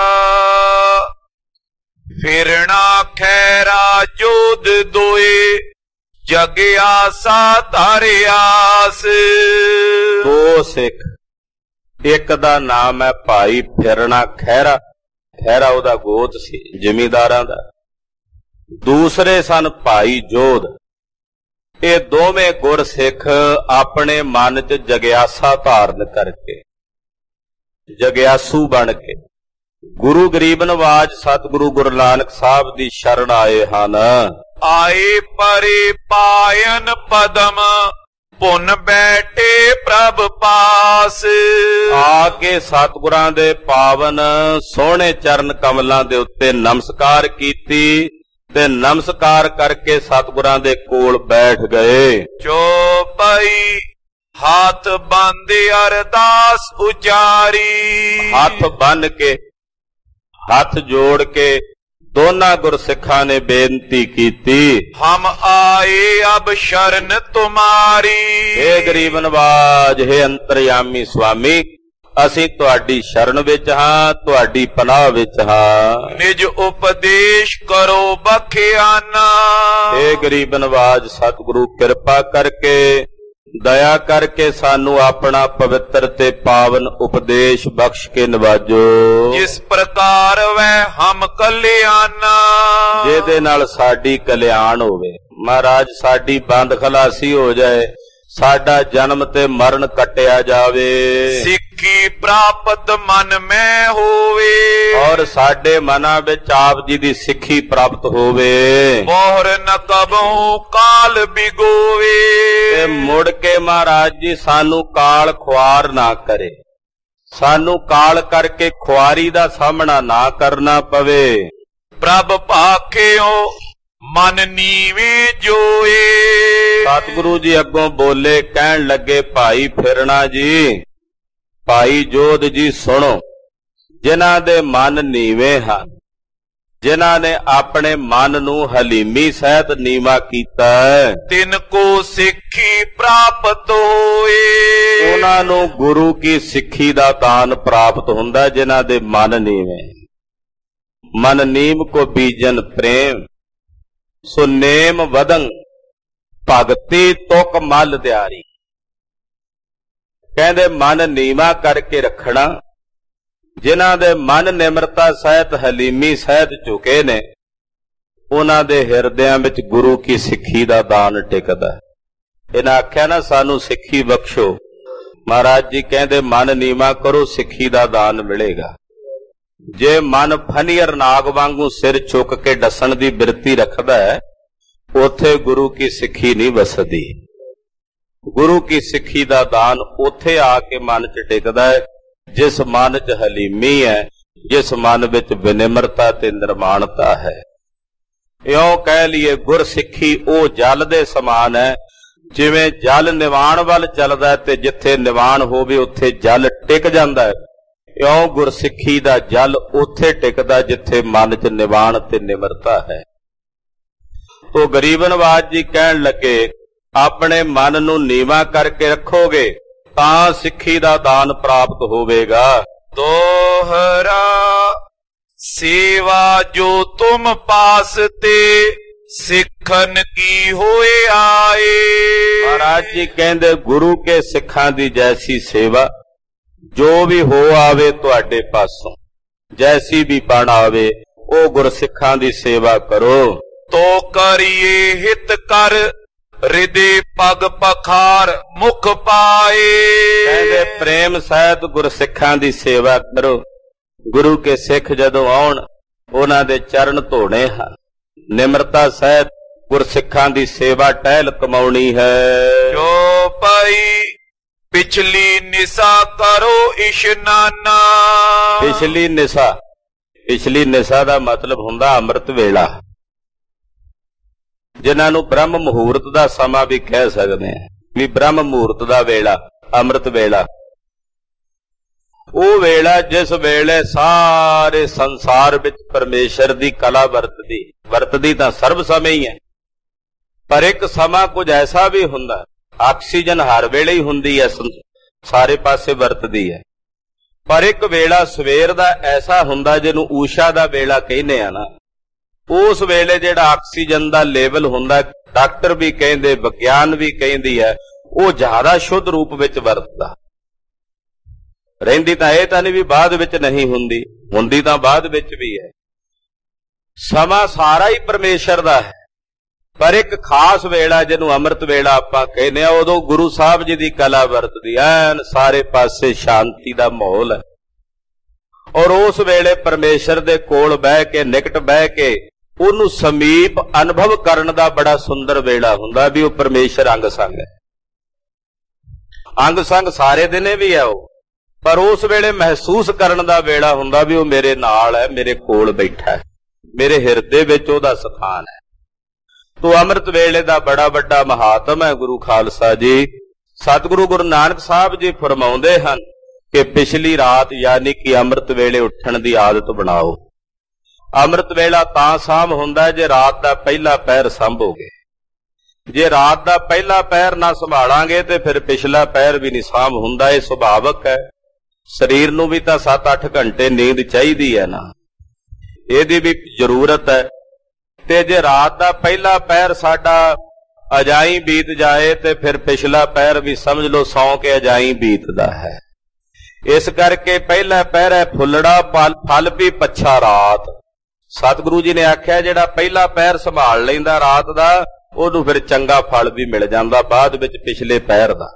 ਫਿਰਣਾ ਖੈਰਾ ਜੋਧ ਦੋਏ। ਜਗ ਆਸਾ ਧਰਿਆਸ। 2 ਸਿੱਖ, ਇੱਕ ਦਾ ਨਾਮ ਹੈ ਭਾਈ ਫਿਰਣਾ ਖਹਿਰਾ। ਖਹਿਰਾ ਉਹਦਾ ਗੋਤ ਸੀ ਜ਼ਿਮੀਂਦਾਰਾਂ ਦਾ। ਦੂਸਰੇ ਸਨ ਭਾਈ ਜੋਧ। ਇਹ ਦੋਵੇਂ ਗੁਰਸਿੱਖ ਆਪਣੇ ਮਨ 'ਚ ਜਗਿਆਸਾ ਧਾਰਨ ਕਰਕੇ, ਜਗਿਆਸੂ ਬਣ ਕੇ ਗੁਰੂ ਗਰੀਬ ਨਵਾਜ ਸਤਿਗੁਰੂ ਗੁਰੂ ਨਾਨਕ ਸਾਹਿਬ ਦੀ ਸ਼ਰਨ ਆਏ ਹਨ। ਆਏ ਪਰੇ ਪਾਇਨ ਪਦਮ ਪੁਨ ਬੈਠੇ ਪ੍ਰਭ ਪਾਸ। ਆ ਕੇ ਸਤਿਗੁਰਾਂ ਦੇ ਪਾਵਨ ਸੋਹਣੇ ਚਰਨ ਕਮਲਾਂ ਦੇ ਉੱਤੇ ਨਮਸਕਾਰ ਕੀਤੀ ਤੇ ਨਮਸਕਾਰ ਕਰਕੇ ਸਤਿਗੁਰਾਂ ਦੇ ਕੋਲ ਬੈਠ ਗਏ। ਚੌਪਈ ਹੱਥ ਬੰਨ੍ਹ ਅਰਦਾਸ ਉਚਾਰੀ। ਹੱਥ ਬੰਨ ਕੇ, ਹੱਥ ਜੋੜ ਕੇ ਦੋਨਾਂ ਗੁਰਸਿੱਖਾਂ ਨੇ ਬੇਨਤੀ ਕੀਤੀ, ਹਮ ਆਏ ਅਬ ਸ਼ਰਨ ਤੁਮਾਰੀ। हे ਗਰੀਬ ਨਵਾਜ, हे ਅੰਤਰਯਾਮੀ ਸੁਆਮੀ, ਅਸੀਂ ਤੁਹਾਡੀ ਸ਼ਰਨ ਵਿੱਚ ਹਾਂ, ਤੁਹਾਡੀ ਪਨਾਹ ਵਿੱਚ ਹਾਂ। ਨਿਜ ਉਪਦੇਸ਼ ਕਰੋ ਬਖਿਆਨਾ। हे ਗਰੀਬ ਨਵਾਜ ਸਤਿਗੁਰੂ, ਕਿਰਪਾ ਕਰਕੇ, ਦਇਆ ਕਰਕੇ ਸਾਨੂੰ ਆਪਣਾ ਪਵਿੱਤਰ ਤੇ ਪਾਵਨ ਉਪਦੇਸ਼ ਬਖਸ਼ ਕੇ ਨਵਾਜੋ। ਜਿਸ ਪ੍ਰਕਾਰ ਵੈ ਹਮ ਕਲਿਆਣਾ। ਜਿਹਦੇ ਨਾਲ ਸਾਡੀ ਕਲਿਆਣ ਹੋਵੇ। ਮਹਾਰਾਜ ਸਾਡੀ ਬੰਦ ਖਲਾਸੀ ਹੋ ਜਾਏ, ਸਾਡਾ ਜਨਮ ਤੇ ਮਰਨ ਕੱਟਿਆ ਜਾਵੇ। ਸਿੱਖੀ ਪ੍ਰਾਪਤ ਮਨ ਮੈਂ ਹੋਵੇ। ਔਰ ਸਾਡੇ ਮਨਾਂ ਵਿੱਚ ਆਪ ਜੀ ਦੀ ਸਿੱਖੀ ਪ੍ਰਾਪਤ ਹੋਵੇ। ਮੋਹਰ ਨ ਕਬਹੂ ਕਾਲ ਬਿਗੋਵੇ। ਤੇ ਮੁੜ ਕੇ ਮਹਾਰਾਜ ਜੀ ਸਾਨੂੰ ਕਾਲ ਖੁਆਰ ਨਾ ਕਰੇ, ਸਾਨੂੰ ਕਾਲ ਕਰਕੇ ਖੁਆਰੀ ਦਾ ਸਾਹਮਣਾ ਨਾ ਕਰਨਾ ਪਵੇ। ਪ੍ਰਭ ਭਾਖਿਓ ਮਨ ਨੀਵੇਂ ਜੋਏ। ਸਤਿਗੁਰੂ ਜੀ ਅੱਗੋਂ ਬੋਲੇ, ਕਹਿਣ ਲੱਗੇ, ਭਾਈ ਫਿਰਣਾ ਜੀ, ਭਾਈ ਜੋਧ ਜੀ ਸੁਣੋ, ਜਿਨ੍ਹਾਂ ਦੇ ਮਨ ਨੀਵੇਂ ਹਨ, ਜਿਨ੍ਹਾਂ ਨੇ ਆਪਣੇ ਮਨ ਨੂੰ ਹਲੀਮੀ ਸਹਿਤ ਨੀਵਾ ਕੀਤਾ, ਤਿਨ ਕੋ ਸਿੱਖੀ ਪ੍ਰਾਪਤ ਹੋਏ। ਉਹਨਾਂ ਨੂੰ ਗੁਰੂ ਕੀ ਸਿੱਖੀ ਦਾ ਦਾਨ ਪ੍ਰਾਪਤ ਹੁੰਦਾ। ਜਿਨ੍ਹਾਂ ਦੇ ਮਨ ਨੀਵੇਂ, ਮਨ ਨੀਮ ਕੋ ਬੀਜਨ ਪ੍ਰੇਮ, ਸੋ ਨੇਮ ਵਦੰ ਭਗਤੀ ਤੁਕ ਮਲ ਦਿਆਰੀ। ਕਹਿੰਦੇ ਮਨ ਨੀਵਾ ਕਰਕੇ ਰੱਖਣਾ। ਜਿਨ੍ਹਾਂ ਦੇ ਮਨ ਨਿਮਰਤਾ ਸਹਿਤ ਹਲੀਮੀ ਸਹਿਤ ਝੁਕੇ ਨੇ, ਉਹਨਾਂ ਦੇ ਹਿਰਦਿਆਂ ਵਿੱਚ ਗੁਰੂ ਕੀ ਸਿੱਖੀ ਦਾ ਦਾਨ ਟਿਕਦਾ। ਇਹਨਾਂ ਆਖਿਆ ਨਾ ਸਾਨੂੰ ਸਿੱਖੀ ਬਖਸ਼ੋ। ਮਹਾਰਾਜ ਜੀ ਕਹਿੰਦੇ ਮਨ ਨੀਵਾ ਕਰੋ, ਸਿੱਖੀ ਦਾ ਦਾਨ ਮਿਲੇਗਾ। ਜੇ ਮਨ ਫਨੀਅਰ ਨਾਗ ਵਾਂਗੂ ਸਿਰ ਚੁੱਕ ਕੇ ਡਸਣ ਦੀ ਬਿਰਤੀ ਰੱਖਦਾ ਹੈ, ਉੱਥੇ ਗੁਰੂ ਕੀ ਸਿੱਖੀ ਨਹੀਂ ਵਸਦੀ। ਗੁਰੂ ਕੀ ਸਿੱਖੀ ਦਾ ਦਾਨ ਉੱਥੇ ਆ ਕੇ ਮਨ 'ਚ ਟਿਕਦਾ ਹੈ ਜਿਸ ਮਨ 'ਚ ਹਲੀਮੀ ਹੈ, ਜਿਸ ਮਨ ਵਿੱਚ ਵਿਨਿਮਰਤਾ ਤੇ ਨਿਰਮਾਣਤਾ ਹੈ। ਇਉਂ ਕਹਿ ਲਈਏ, ਗੁਰ ਸਿੱਖੀ ਉਹ ਜਲ ਦੇ ਸਮਾਨ ਹੈ। ਜਿਵੇਂ ਜਲ ਨਿਵਾਣ ਵੱਲ ਚੱਲਦਾ ਤੇ ਜਿੱਥੇ ਨਿਵਾਣ ਹੋਵੇ ਉੱਥੇ ਜਲ ਟਿਕ ਜਾਂਦਾ ਹੈ, ਇਉਂ ਗੁਰਸਿੱਖੀ ਦਾ ਜਲ ਉੱਥੇ ਟਿਕਦਾ ਜਿੱਥੇ ਮਨ 'ਚ ਨਿਵਾਣ ਤੇ ਨਿਮਰਤਾ ਹੈ। ਉਹ ਗਰੀਬ ਨਵਾਜ ਜੀ ਕਹਿਣ ਲੱਗੇ, ਆਪਣੇ ਮਨ ਨੂੰ ਨੀਵਾਂ ਕਰਕੇ ਰੱਖੋਗੇ ਤਾਂ ਸਿੱਖੀ ਦਾ ਦਾਨ ਪ੍ਰਾਪਤ ਹੋਵੇਗਾ। ਦੋਹਰਾ ਸੇਵਾ ਜੋ ਤੁਮ ਪਾਸ ਤੇ ਸਿੱਖਨ ਕੀ ਹੋਏ ਆਏ। ਮਹਾਰਾਜ ਜੀ ਕਹਿੰਦੇ, ਗੁਰੂ ਕੇ ਸਿੱਖਾਂ ਦੀ ਜੈਸੀ ਸੇਵਾ ਜੋ ਵੀ ਹੋ ਆਵੇ ਤੁਹਾਡੇ ਪਾਸੋਂ, ਜੈਸੀ ਵੀ ਬਣ ਆਵੇ, ਉਹ ਗੁਰਸਿੱਖਾਂ ਦੀ ਸੇਵਾ ਕਰੋ। ਤੋ ਕਰੀਏ ਹਿਤ ਕਰ ਹਿਰਦੇ ਪਗ ਪਖਾਰ ਮੁਖ ਪਾਏ। ਕਹਿੰਦੇ ਪ੍ਰੇਮ ਸਹਿਤ ਗੁਰਸਿੱਖਾਂ ਦੀ ਸੇਵਾ ਕਰੋ। ਗੁਰੂ ਕੇ ਸਿੱਖ ਜਦੋਂ ਆਉਣ, ਉਹਨਾਂ ਦੇ ਚਰਨ ਧੋਣੇ ਹਨ। ਨਿਮਰਤਾ ਸਹਿਤ ਗੁਰਸਿੱਖਾਂ ਦੀ ਸੇਵਾ ਟਹਿਲ ਕਮਾਉਣੀ ਹੈ। ਜੋ ਭਾਈ ਪਿਛਲੀ ਨਿਸਾ ਕਰੋ ਇਸ਼ਨਾਨਾ। ਪਿਛਲੀ ਨਿਸਾ, ਪਿਛਲੀ ਨਿਸਾ ਦਾ ਮਤਲਬ ਹੁੰਦਾ ਅੰਮ੍ਰਿਤ ਵੇਲਾ, ਜਿਨ੍ਹਾਂ ਨੂੰ ਬ੍ਰਹਮ ਮੁਹੂਰਤ ਦਾ ਸਮਾਂ ਵੀ ਕਹਿ ਸਕਦੇ ਆ, ਵੀ ਬ੍ਰਹਮ ਮੁਹੂਰਤ ਦਾ ਵੇਲਾ, ਅੰਮ੍ਰਿਤ ਵੇਲਾ। ਉਹ ਵੇਲਾ ਜਿਸ ਵੇਲੇ ਸਾਰੇ ਸੰਸਾਰ ਵਿੱਚ ਪਰਮੇਸ਼ਰ ਦੀ ਕਲਾ ਵਰਤਦੀ ਤਾਂ ਸਰਬ ਸਮੇਂ ਹੀ ਹੈ, ਪਰ ਇੱਕ ਸਮਾਂ ਕੁਝ ਐਸਾ ਵੀ ਹੁੰਦਾ, ਆਕਸੀਜਨ ਹਰ ਵੇਲੇ ਹੀ ਹੁੰਦੀ ਹੈ, ਸਾਰੇ ਪਾਸੇ ਵਰਤਦੀ ਹੈ, ਪਰ ਇੱਕ ਵੇਲਾ ਸਵੇਰ ਦਾ ਐਸਾ ਹੁੰਦਾ ਜਿਹਨੂੰ ਊਸ਼ਾ ਦਾ ਵੇਲਾ ਕਹਿੰਦੇ ਆ ਨਾ, ਉਸ ਵੇਲੇ ਜਿਹੜਾ ਆਕਸੀਜਨ ਦਾ ਲੈਵਲ ਹੁੰਦਾ, ਡਾਕਟਰ ਵੀ ਕਹਿੰਦੇ, ਵਿਗਿਆਨ ਵੀ ਕਹਿੰਦੀ ਹੈ, ਉਹ ਜ਼ਿਆਦਾ ਸ਼ੁੱਧ ਰੂਪ ਵਿੱਚ ਵਰਤਦਾ। ਰਹਿੰਦੀ ਤਾਂ ਇਹ ਤਾਂ ਨਹੀਂ ਵੀ ਬਾਅਦ ਵਿੱਚ ਨਹੀਂ ਹੁੰਦੀ, ਹੁੰਦੀ ਤਾਂ ਬਾਅਦ ਵਿੱਚ ਵੀ ਹੈ। ਸਮਾਂ ਸਾਰਾ ਹੀ ਪਰਮੇਸ਼ਰ ਦਾ ਹੈ, ਪਰ ਇੱਕ ਖਾਸ ਵੇਲਾ ਜਿਹਨੂੰ ਅੰਮ੍ਰਿਤ ਵੇਲਾ ਆਪਾਂ ਕਹਿੰਦੇ ਆ, ਉਦੋਂ ਗੁਰੂ ਸਾਹਿਬ ਜੀ ਦੀ ਕਲਾ ਵਰਤਦੀ ਐਨ ਸਾਰੇ ਪਾਸੇ ਸ਼ਾਂਤੀ ਦਾ ਮਾਹੌਲ ਹੈ। ਔਰ ਉਸ ਵੇਲੇ ਪਰਮੇਸ਼ਰ ਦੇ ਕੋਲ ਬਹਿ ਕੇ, ਨਿਕਟ ਬਹਿ ਕੇ ਉਹਨੂੰ ਸਮੀਪ ਅਨੁਭਵ ਕਰਨ ਦਾ ਬੜਾ ਸੁੰਦਰ ਵੇਲਾ ਹੁੰਦਾ, ਵੀ ਉਹ ਪਰਮੇਸ਼ਰ ਅੰਗ ਸੰਗ ਹੈ। ਅੰਗ ਸੰਗ ਸਾਰੇ ਦਿਨੇ ਵੀ ਹੈ ਉਹ, ਪਰ ਉਸ ਵੇਲੇ ਮਹਿਸੂਸ ਕਰਨ ਦਾ ਵੇਲਾ ਹੁੰਦਾ ਵੀ ਉਹ ਮੇਰੇ ਨਾਲ ਹੈ, ਮੇਰੇ ਕੋਲ ਬੈਠਾ ਹੈ, ਮੇਰੇ ਹਿਰਦੇ ਵਿੱਚ ਉਹਦਾ ਸਥਾਨ ਹੈ। ਤੋ ਅੰਮ੍ਰਿਤ ਵੇਲੇ ਦਾ ਬੜਾ ਵੱਡਾ ਮਹਾਤਮ ਹੈ। ਗੁਰੂ ਖਾਲਸਾ ਜੀ, ਸਤਿਗੁਰੂ ਗੁਰੂ ਨਾਨਕ ਸਾਹਿਬ ਜੀ ਫਰਮਾਉਂਦੇ ਹਨ ਕਿ ਪਿਛਲੀ ਰਾਤ ਯਾਨੀ ਕਿ ਅੰਮ੍ਰਿਤ ਵੇਲੇ ਉੱਠਣ ਦੀ ਆਦਤ ਬਣਾਓ। ਅੰਮ੍ਰਿਤ ਵੇਲਾ ਤਾਂ ਸਾਂਭ ਹੁੰਦਾ ਜੇ ਰਾਤ ਦਾ ਪਹਿਲਾ ਪਹਿਰ ਸੰਭੋਗੇ। ਜੇ ਰਾਤ ਦਾ ਪਹਿਲਾ ਪਹਿਰ ਨਾ ਸੰਭਾਲਾਂਗੇ ਤੇ ਫਿਰ ਪਿਛਲਾ ਪਹਿਰ ਵੀ ਨਹੀਂ ਸਾਂਭ ਹੁੰਦਾ। ਇਹ ਸੁਭਾਵਕ ਹੈ, ਸਰੀਰ ਨੂੰ ਵੀ ਤਾਂ 7-8 ਘੰਟੇ ਨੀਂਦ ਚਾਹੀਦੀ ਹੈ ਨਾ, ਇਹਦੀ ਵੀ ਜ਼ਰੂਰਤ ਹੈ। ਤੇ ਜੇ ਰਾਤ ਦਾ ਪਹਿਲਾ ਪਹਿਰ ਸਾਡਾ ਅਜਾਈ ਬੀਤ ਜਾਏ ਤੇ ਫਿਰ ਪਿਛਲਾ ਪਹਿਰ ਵੀ ਸਮਝ ਲਓ ਸੌਂ ਕੇ ਅਜਾਈ ਬੀਤਦਾ ਹੈ। ਇਸ ਕਰਕੇ ਪਹਿਲਾ ਪਹਿਰ ਹੈ ਫੁੱਲੜਾ ਫਲ ਵੀ ਪੱਛਾ ਰਾਤ। ਸਤਿਗੁਰੂ ਜੀ ਨੇ ਆਖਿਆ ਜਿਹੜਾ ਪਹਿਲਾ ਪਹਿਰ ਸੰਭਾਲ ਲੈਂਦਾ ਰਾਤ ਦਾ, ਉਹਨੂੰ ਫਿਰ ਚੰਗਾ ਫਲ ਵੀ ਮਿਲ ਜਾਂਦਾ ਬਾਅਦ ਵਿੱਚ ਪਿਛਲੇ ਪਹਿਰ ਦਾ।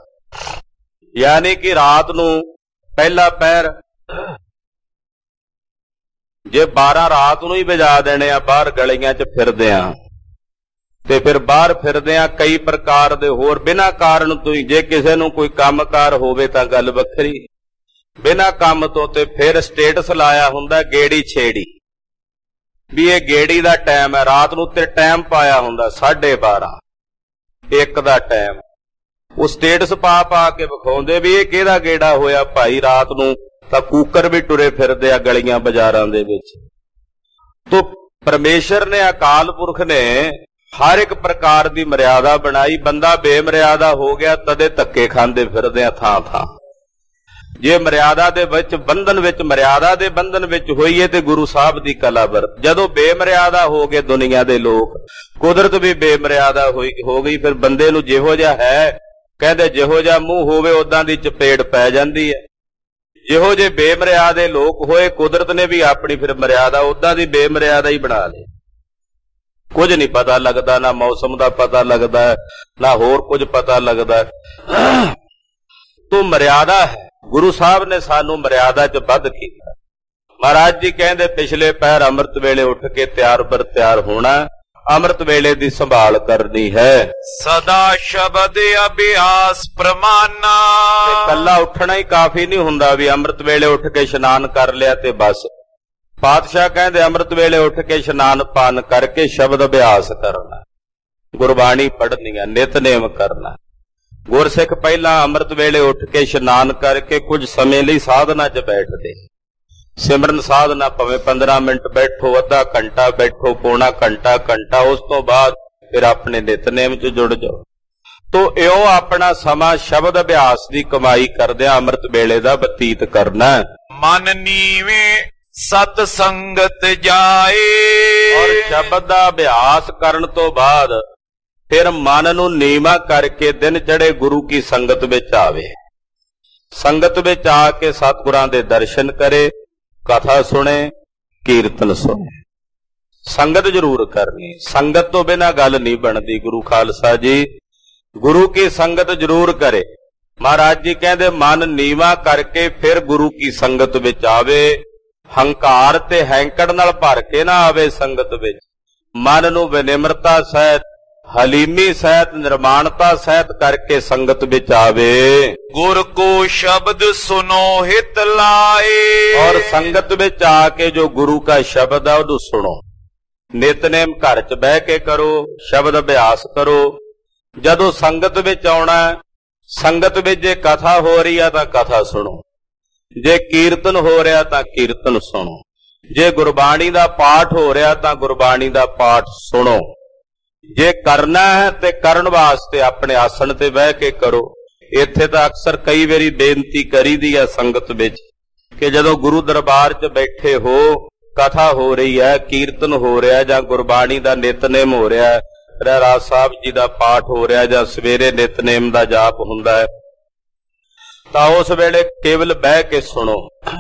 ਯਾਨੀ ਕਿ ਰਾਤ ਨੂੰ ਪਹਿਲਾ ਪਹਿਰ ਜੇ 12 ਰਾਤ ਨੂੰ ਹੀ ਵਜਾ ਦੇਣੇ ਆ ਬਾਹਰ ਗਲੀਆਂ 'ਚ ਫਿਰਦੇ ਆ, ਤੇ ਫਿਰ ਬਾਹਰ ਫਿਰਦੇ ਆ ਕਈ ਪ੍ਰਕਾਰ ਦੇ ਹੋਰ ਬਿਨਾਂ ਕਾਰਨ ਤੋਂ ਹੀ। ਜੇ ਕਿਸੇ ਨੂੰ ਕੋਈ ਕੰਮਕਾਰ ਹੋਵੇ ਤਾਂ ਗੱਲ ਵੱਖਰੀ, ਬਿਨਾਂ ਕੰਮ ਤੋਂ ਤੇ ਫਿਰ ਸਟੇਟਸ ਲਾਇਆ ਹੁੰਦਾ ਗੇੜੀ ਛੇੜੀ, ਵੀ ਇਹ ਗੇੜੀ ਦਾ ਟਾਈਮ ਹੈ। ਰਾਤ ਨੂੰ ਤੇ ਟਾਈਮ ਪਾਇਆ ਹੁੰਦਾ 12:30 1 ਦਾ ਟਾਈਮ, ਉਹ ਸਟੇਟਸ ਪਾ ਕੇ ਵਿਖਾਉਂਦੇ ਵੀ ਇਹ ਕਿਹਦਾ ਗੇੜਾ ਹੋਇਆ ਭਾਈ। ਰਾਤ ਨੂੰ ਤਾਂ ਕੂਕਰ ਵੀ ਟੁਰੇ ਫਿਰਦੇ ਆ ਗਲੀਆਂ ਬਾਜ਼ਾਰਾਂ ਦੇ ਵਿੱਚ। ਤੋ ਪਰਮੇਸ਼ਰ ਨੇ, ਅਕਾਲ ਪੁਰਖ ਨੇ ਹਰ ਇੱਕ ਪ੍ਰਕਾਰ ਦੀ ਮਰਿਆਦਾ ਬਣਾਈ। ਬੰਦਾ ਬੇਮਰਿਆਦਾ ਹੋ ਗਿਆ ਤਦੇ ਧੱਕੇ ਖਾਂਦੇ ਫਿਰਦੇ ਆ ਥਾਂ ਥਾਂ। ਜੇ ਮਰਿਆਦਾ ਦੇ ਵਿੱਚ ਬੰਧਨ ਵਿੱਚ, ਮਰਿਆਦਾ ਦੇ ਬੰਧਨ ਵਿੱਚ ਹੋਈਏ ਤੇ ਗੁਰੂ ਸਾਹਿਬ ਦੀ ਕਲਾ ਵਰਤ। ਜਦੋਂ ਬੇਮਰਿਆਦਾ ਹੋ ਗਏ ਦੁਨੀਆ ਦੇ ਲੋਕ, ਕੁਦਰਤ ਵੀ ਬੇਮਰਿਆਦਾ ਹੋ ਗਈ, ਫਿਰ ਬੰਦੇ ਨੂੰ ਜਿਹੋ ਜਿਹਾ ਹੈ, ਕਹਿੰਦੇ ਜਿਹੋ ਜਿਹਾ ਮੂੰਹ ਹੋਵੇ ਉਦਾਂ ਦੀ ਚਪੇੜ ਪੈ ਜਾਂਦੀ ਹੈ। ਜਿਹੋ ਜਿਹੇ ਬੇਮਰਿਆਦੇ ਲੋਕ ਹੋਏ, ਕੁਦਰਤ ਨੇ ਵੀ ਆਪਣੀ ਫਿਰ ਮਰਿਆਦਾ ਉਦਾਂ ਦੀ ਬੇਮਰਿਆਦਾ ਹੀ ਬਣਾ ਲਈ। ਕੁਝ ਨਹੀਂ ਪਤਾ ਲੱਗਦਾ, ਨਾ ਮੌਸਮ ਦਾ ਪਤਾ ਲੱਗਦਾ, ਨਾ ਹੋਰ ਕੁਝ ਪਤਾ ਲੱਗਦਾ। ਤੋ ਮਰਿਆਦਾ ਹੈ। ਗੁਰੂ ਸਾਹਿਬ ਨੇ ਸਾਨੂੰ ਮਰਿਆਦਾ 'ਚ ਬੱਧ ਕੀਤਾ। ਮਹਾਰਾਜ ਜੀ ਕਹਿੰਦੇ ਪਿਛਲੇ ਪਹਿਰ ਅੰਮ੍ਰਿਤ ਵੇਲੇ ਉੱਠ ਕੇ ਤਿਆਰ ਬਰ ਤਿਆਰ ਹੋਣਾ, ਅੰਮ੍ਰਿਤ ਵੇਲੇ ਦੀ ਸੰਭਾਲ ਕਰਨੀ ਹੈ। ਸਦਾ ਸ਼ਬਦ ਅਭਿਆਸ ਪ੍ਰਮਾਨਾ। ਕੱਲਾ ਉੱਠਣਾ ਹੀ ਕਾਫੀ ਨਹੀਂ ਹੁੰਦਾ ਵੀ ਅੰਮ੍ਰਿਤ ਵੇਲੇ ਉੱਠ ਕੇ ਇਸ਼ਨਾਨ ਕਰ ਲਿਆ ਤੇ ਬਸ। ਪਾਤਸ਼ਾਹ ਕਹਿੰਦੇ ਅੰਮ੍ਰਿਤ ਵੇਲੇ ਉੱਠ ਕੇ ਇਸ਼ਨਾਨ ਪਾਨ ਕਰਕੇ ਸ਼ਬਦ ਅਭਿਆਸ ਕਰਨਾ, ਗੁਰਬਾਣੀ ਪੜ੍ਹਨੀ ਹੈ, ਨਿਤਨੇਮ ਕਰਨਾ। ਗੁਰਸਿੱਖ ਪਹਿਲਾਂ ਅੰਮ੍ਰਿਤ ਵੇਲੇ ਉੱਠ ਕੇ ਇਸ਼ਨਾਨ ਕਰਕੇ ਕੁਝ ਸਮੇਂ ਲਈ ਸਾਧਨਾ 'ਚ ਬੈਠਦੇ। ਸਿਮਰਨ ਸਾਧਨਾ ਭਾਵੇਂ 15 ਮਿੰਟ ਬੈਠੋ, ਅੱਧਾ ਘੰਟਾ ਬੈਠੋ, ਪੌਣਾ ਘੰਟਾ, ਉਸ ਤੋਂ ਬਾਅਦ ਫਿਰ ਆਪਣੇ ਨਿਤਨੇਮ 'ਚ ਜੁੜ ਜਾਓ। ਤੋ ਇਉਂ ਆਪਣਾ ਸਮਾਂ ਸ਼ਬਦ ਅਭਿਆਸ ਦੀ ਕਮਾਈ ਕਰਦਿਆਂ ਅੰਮ੍ਰਿਤ ਵੇਲੇ ਦਾ ਬਤੀਤ ਕਰਨਾ। ਮਨ ਨੀਵੇਂ ਸਤ ਸੰਗਤ ਜਾਏ। ਔਰ ਸ਼ਬਦ ਦਾ ਅਭਿਆਸ ਕਰਨ ਤੋਂ ਬਾਅਦ ਫਿਰ ਮਨ ਨੂੰ ਨੀਵਾਂ ਕਰਕੇ ਦਿਨ ਚੜੇ ਗੁਰੂ ਕੀ ਸੰਗਤ ਵਿੱਚ ਆਵੇ। ਸੰਗਤ ਵਿੱਚ ਆ ਕੇ ਸਤਿਗੁਰਾਂ ਦੇ ਦਰਸ਼ਨ ਕਰੇ, ਕਥਾ ਸੁਣੇ, ਕੀਰਤਨ ਸੁਣੇ। ਸੰਗਤ ਜ਼ਰੂਰ ਕਰਨੀ, ਸੰਗਤ ਤੋਂ ਬਿਨਾਂ ਗੱਲ ਨਹੀਂ ਬਣਦੀ। ਗੁਰੂ ਖਾਲਸਾ ਜੀ ਗੁਰੂ ਕੀ ਸੰਗਤ ਜ਼ਰੂਰ ਕਰੇ। ਮਹਾਰਾਜ ਜੀ ਕਹਿੰਦੇ ਮਨ ਨੀਵਾਂ ਕਰਕੇ ਫਿਰ ਗੁਰੂ ਕੀ ਸੰਗਤ ਵਿੱਚ ਆਵੇ। ਹੰਕਾਰ ਤੇ ਹੈਂਕੜ ਨਾਲ ਭਰ ਕੇ ਨਾ ਆਵੇ ਸੰਗਤ ਵਿੱਚ। ਮਨ ਨੂੰ ਵਿਨਿਮਰਤਾ ਸਹਿਤ, ਹਲੀਮੀ ਸਹਿਤ, ਨਿਰਮਾਣਤਾ ਸਹਿਤ ਕਰਕੇ ਸੰਗਤ ਵਿੱਚ ਆਵੇ। ਗੁਰ ਕੋ ਸ਼ਬਦ ਸੁਨੋ ਹਿਤ ਲਾਏ। ਔਰ ਸੰਗਤ ਵਿੱਚ ਆ ਕੇ ਜੋ ਗੁਰੂ ਦਾ ਸ਼ਬਦ ਹੈ ਉਹਨੂੰ ਸੁਣੋ। ਨਿਤਨੇਮ ਘਰ 'ਚ ਬਹਿ ਕੇ ਕਰੋ, ਸ਼ਬਦ ਅਭਿਆਸ ਕਰੋ। ਜਦੋਂ ਸੰਗਤ ਵਿੱਚ ਆਉਣਾ, ਸੰਗਤ ਵਿੱਚ ਜੇ ਕਥਾ ਹੋ ਰਹੀ ਆ ਤਾਂ ਕਥਾ ਸੁਣੋ, ਜੇ ਕੀਰਤਨ ਹੋ ਰਿਹਾ ਤਾਂ ਕੀਰਤਨ ਸੁਣੋ, ਜੇ ਗੁਰਬਾਣੀ ਦਾ ਪਾਠ ਹੋ ਰਿਹਾ ਤਾਂ ਗੁਰਬਾਣੀ ਦਾ ਪਾਠ ਸੁਣੋ। ਜੇ ਕਰਨਾ ਹੈ ਤੇ ਕਰਨ ਵਾਸਤੇ ਆਪਣੇ ਆਸਣ ਤੇ ਬਹਿ ਕੇ ਕਰੋ। ਇੱਥੇ ਤਾਂ ਅਕਸਰ ਕਈ ਵਾਰੀ ਬੇਨਤੀ ਕਰੀਦੀ ਹੈ ਸੰਗਤ ਵਿੱਚ ਕਿ ਜਦੋਂ ਗੁਰੂ ਦਰਬਾਰ 'ਚ ਬੈਠੇ ਹੋ, ਕਥਾ ਹੋ ਰਹੀ ਹੈ, ਕੀਰਤਨ ਹੋ ਰਿਹਾ, ਜਾਂ ਗੁਰਬਾਣੀ ਦਾ ਨਿਤਨੇਮ ਹੋ ਰਿਹਾ, ਰਹਿਰਾਸ ਸਾਹਿਬ ਜੀ ਦਾ ਪਾਠ ਹੋ ਰਿਹਾ, ਜਾਂ ਸਵੇਰੇ ਨਿਤਨੇਮ ਦਾ ਜਾਪ ਹੁੰਦਾ ਹੈ, ਤਾਂ ਉਸ ਵੇਲੇ ਕੇਵਲ ਬਹਿ ਕੇ ਸੁਣੋ।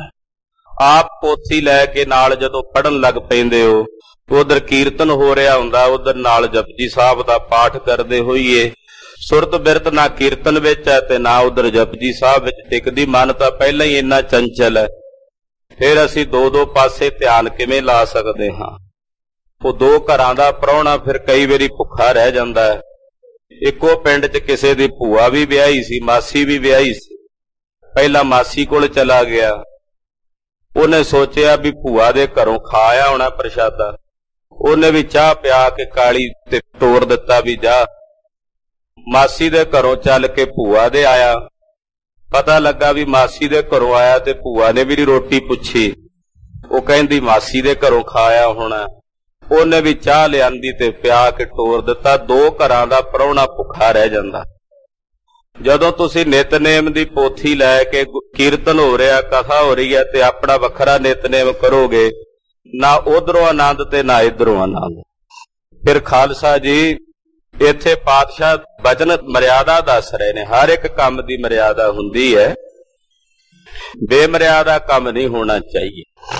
ਆਪ ਪੋਥੀ ਲੈ ਕੇ ਨਾਲ ਜਦੋਂ ਪੜ੍ਹਨ ਲੱਗ ਪੈਂਦੇ ਹੋ, ਉਧਰ ਕੀਰਤਨ ਹੋ ਰਿਹਾ ਹੁੰਦਾ, ਉਧਰ ਨਾਲ ਜਪਜੀ ਸਾਹਿਬ ਦਾ ਪਾਠ ਕਰਦੇ ਹੋਈਏ। ਸੁਰਤ ਬਿਰਤ ਨਾ ਕੀਰਤਨ ਵਿੱਚ ਹੈ ਤੇ ਨਾ ਉਧਰ ਜਪਜੀ ਸਾਹਿਬ ਵਿੱਚ ਟਿਕਦੀ। ਮਨ ਤਾਂ ਪਹਿਲਾਂ ਹੀ ਇੰਨਾ ਚੰਚਲ ਹੈ, ਫਿਰ ਅਸੀਂ ਦੋ ਪਾਸੇ ਧਿਆਨ ਕਿਵੇਂ ਲਾ ਸਕਦੇ ਹਾਂ। ਉਹ ਦੋ ਘਰਾਂ ਦਾ ਪ੍ਰਾਹੁਣਾ ਫਿਰ ਕਈ ਵਾਰੀ ਭੁੱਖਾ ਰਹਿ ਜਾਂਦਾ ਹੈ। ਇੱਕੋ ਪਿੰਡ 'ਚ ਕਿਸੇ ਦੀ ਭੂਆ ਵੀ ਵਿਆਹੀ ਸੀ, ਮਾਸੀ ਵੀ ਵਿਆਹੀ ਸੀ। ਪਹਿਲਾਂ ਮਾਸੀ ਕੋਲ ਚਲਾ ਗਿਆ, ਉਹਨੇ ਸੋਚਿਆ ਵੀ ਭੂਆ ਦੇ ਘਰੋਂ ਖਾ ਆਇਆ ਹੋਣਾ ਪ੍ਰਸ਼ਾਦਾ। ਉਹਨੇ ਵੀ ਚਾਹ ਪਿਆ ਕੇ ਕਾਲੀ ਤੇ ਤੋਰ ਦਿੱਤਾ ਵੀ ਜਾ। ਮਾਸੀ ਦੇ ਘਰੋਂ ਚੱਲ ਕੇ ਭੂਆ ਦੇ ਆਇਆ, ਪਤਾ ਲੱਗਾ ਵੀ ਮਾਸੀ ਦੇ ਘਰੋਂ ਆਇਆ ਤੇ ਭੂਆ ਨੇ ਵੀ ਰੋਟੀ ਪੁੱਛੀ। ਉਹ ਕਹਿੰਦੀ ਮਾਸੀ ਦੇ ਘਰੋਂ ਖਾਇਆ ਹੋਣਾ। ਉਹਨੇ ਵੀ ਚਾਹ ਲਿਆਂਦੀ ਤੇ ਪਿਆ ਕੇ ਤੋਰ ਦਿੱਤਾ। ਦੋ ਘਰਾਂ ਦਾ ਪ੍ਰਾਹੁਣਾ ਭੁੱਖਾ ਰਹਿ ਜਾਂਦਾ। ਜਦੋਂ ਤੁਸੀਂ ਨਿਤਨੇਮ ਦੀ ਪੋਥੀ ਲੈ ਕੇ, ਕੀਰਤਨ ਹੋ ਰਿਹਾ, ਕਥਾ ਹੋ ਰਹੀ ਹੈ, ਤੇ ਆਪਣਾ ਵੱਖਰਾ ਨਿਤਨੇਮ ਕਰੋਗੇ, ਨਾ ਉਧਰੋਂ ਆਨੰਦ ਤੇ ਨਾ ਇਧਰੋਂ ਆਨੰਦ। ਫਿਰ ਖਾਲਸਾ ਜੀ ਇੱਥੇ ਪਾਤਸ਼ਾਹ ਬਚਨ ਮਰਿਆਦਾ ਦੱਸ ਰਹੇ ਨੇ। ਹਰ ਇੱਕ ਕੰਮ ਦੀ ਮਰਿਆਦਾ ਹੁੰਦੀ ਹੈ, ਬੇਮਰਿਆਦਾ ਕੰਮ ਨਹੀਂ ਹੋਣਾ ਚਾਹੀਏ।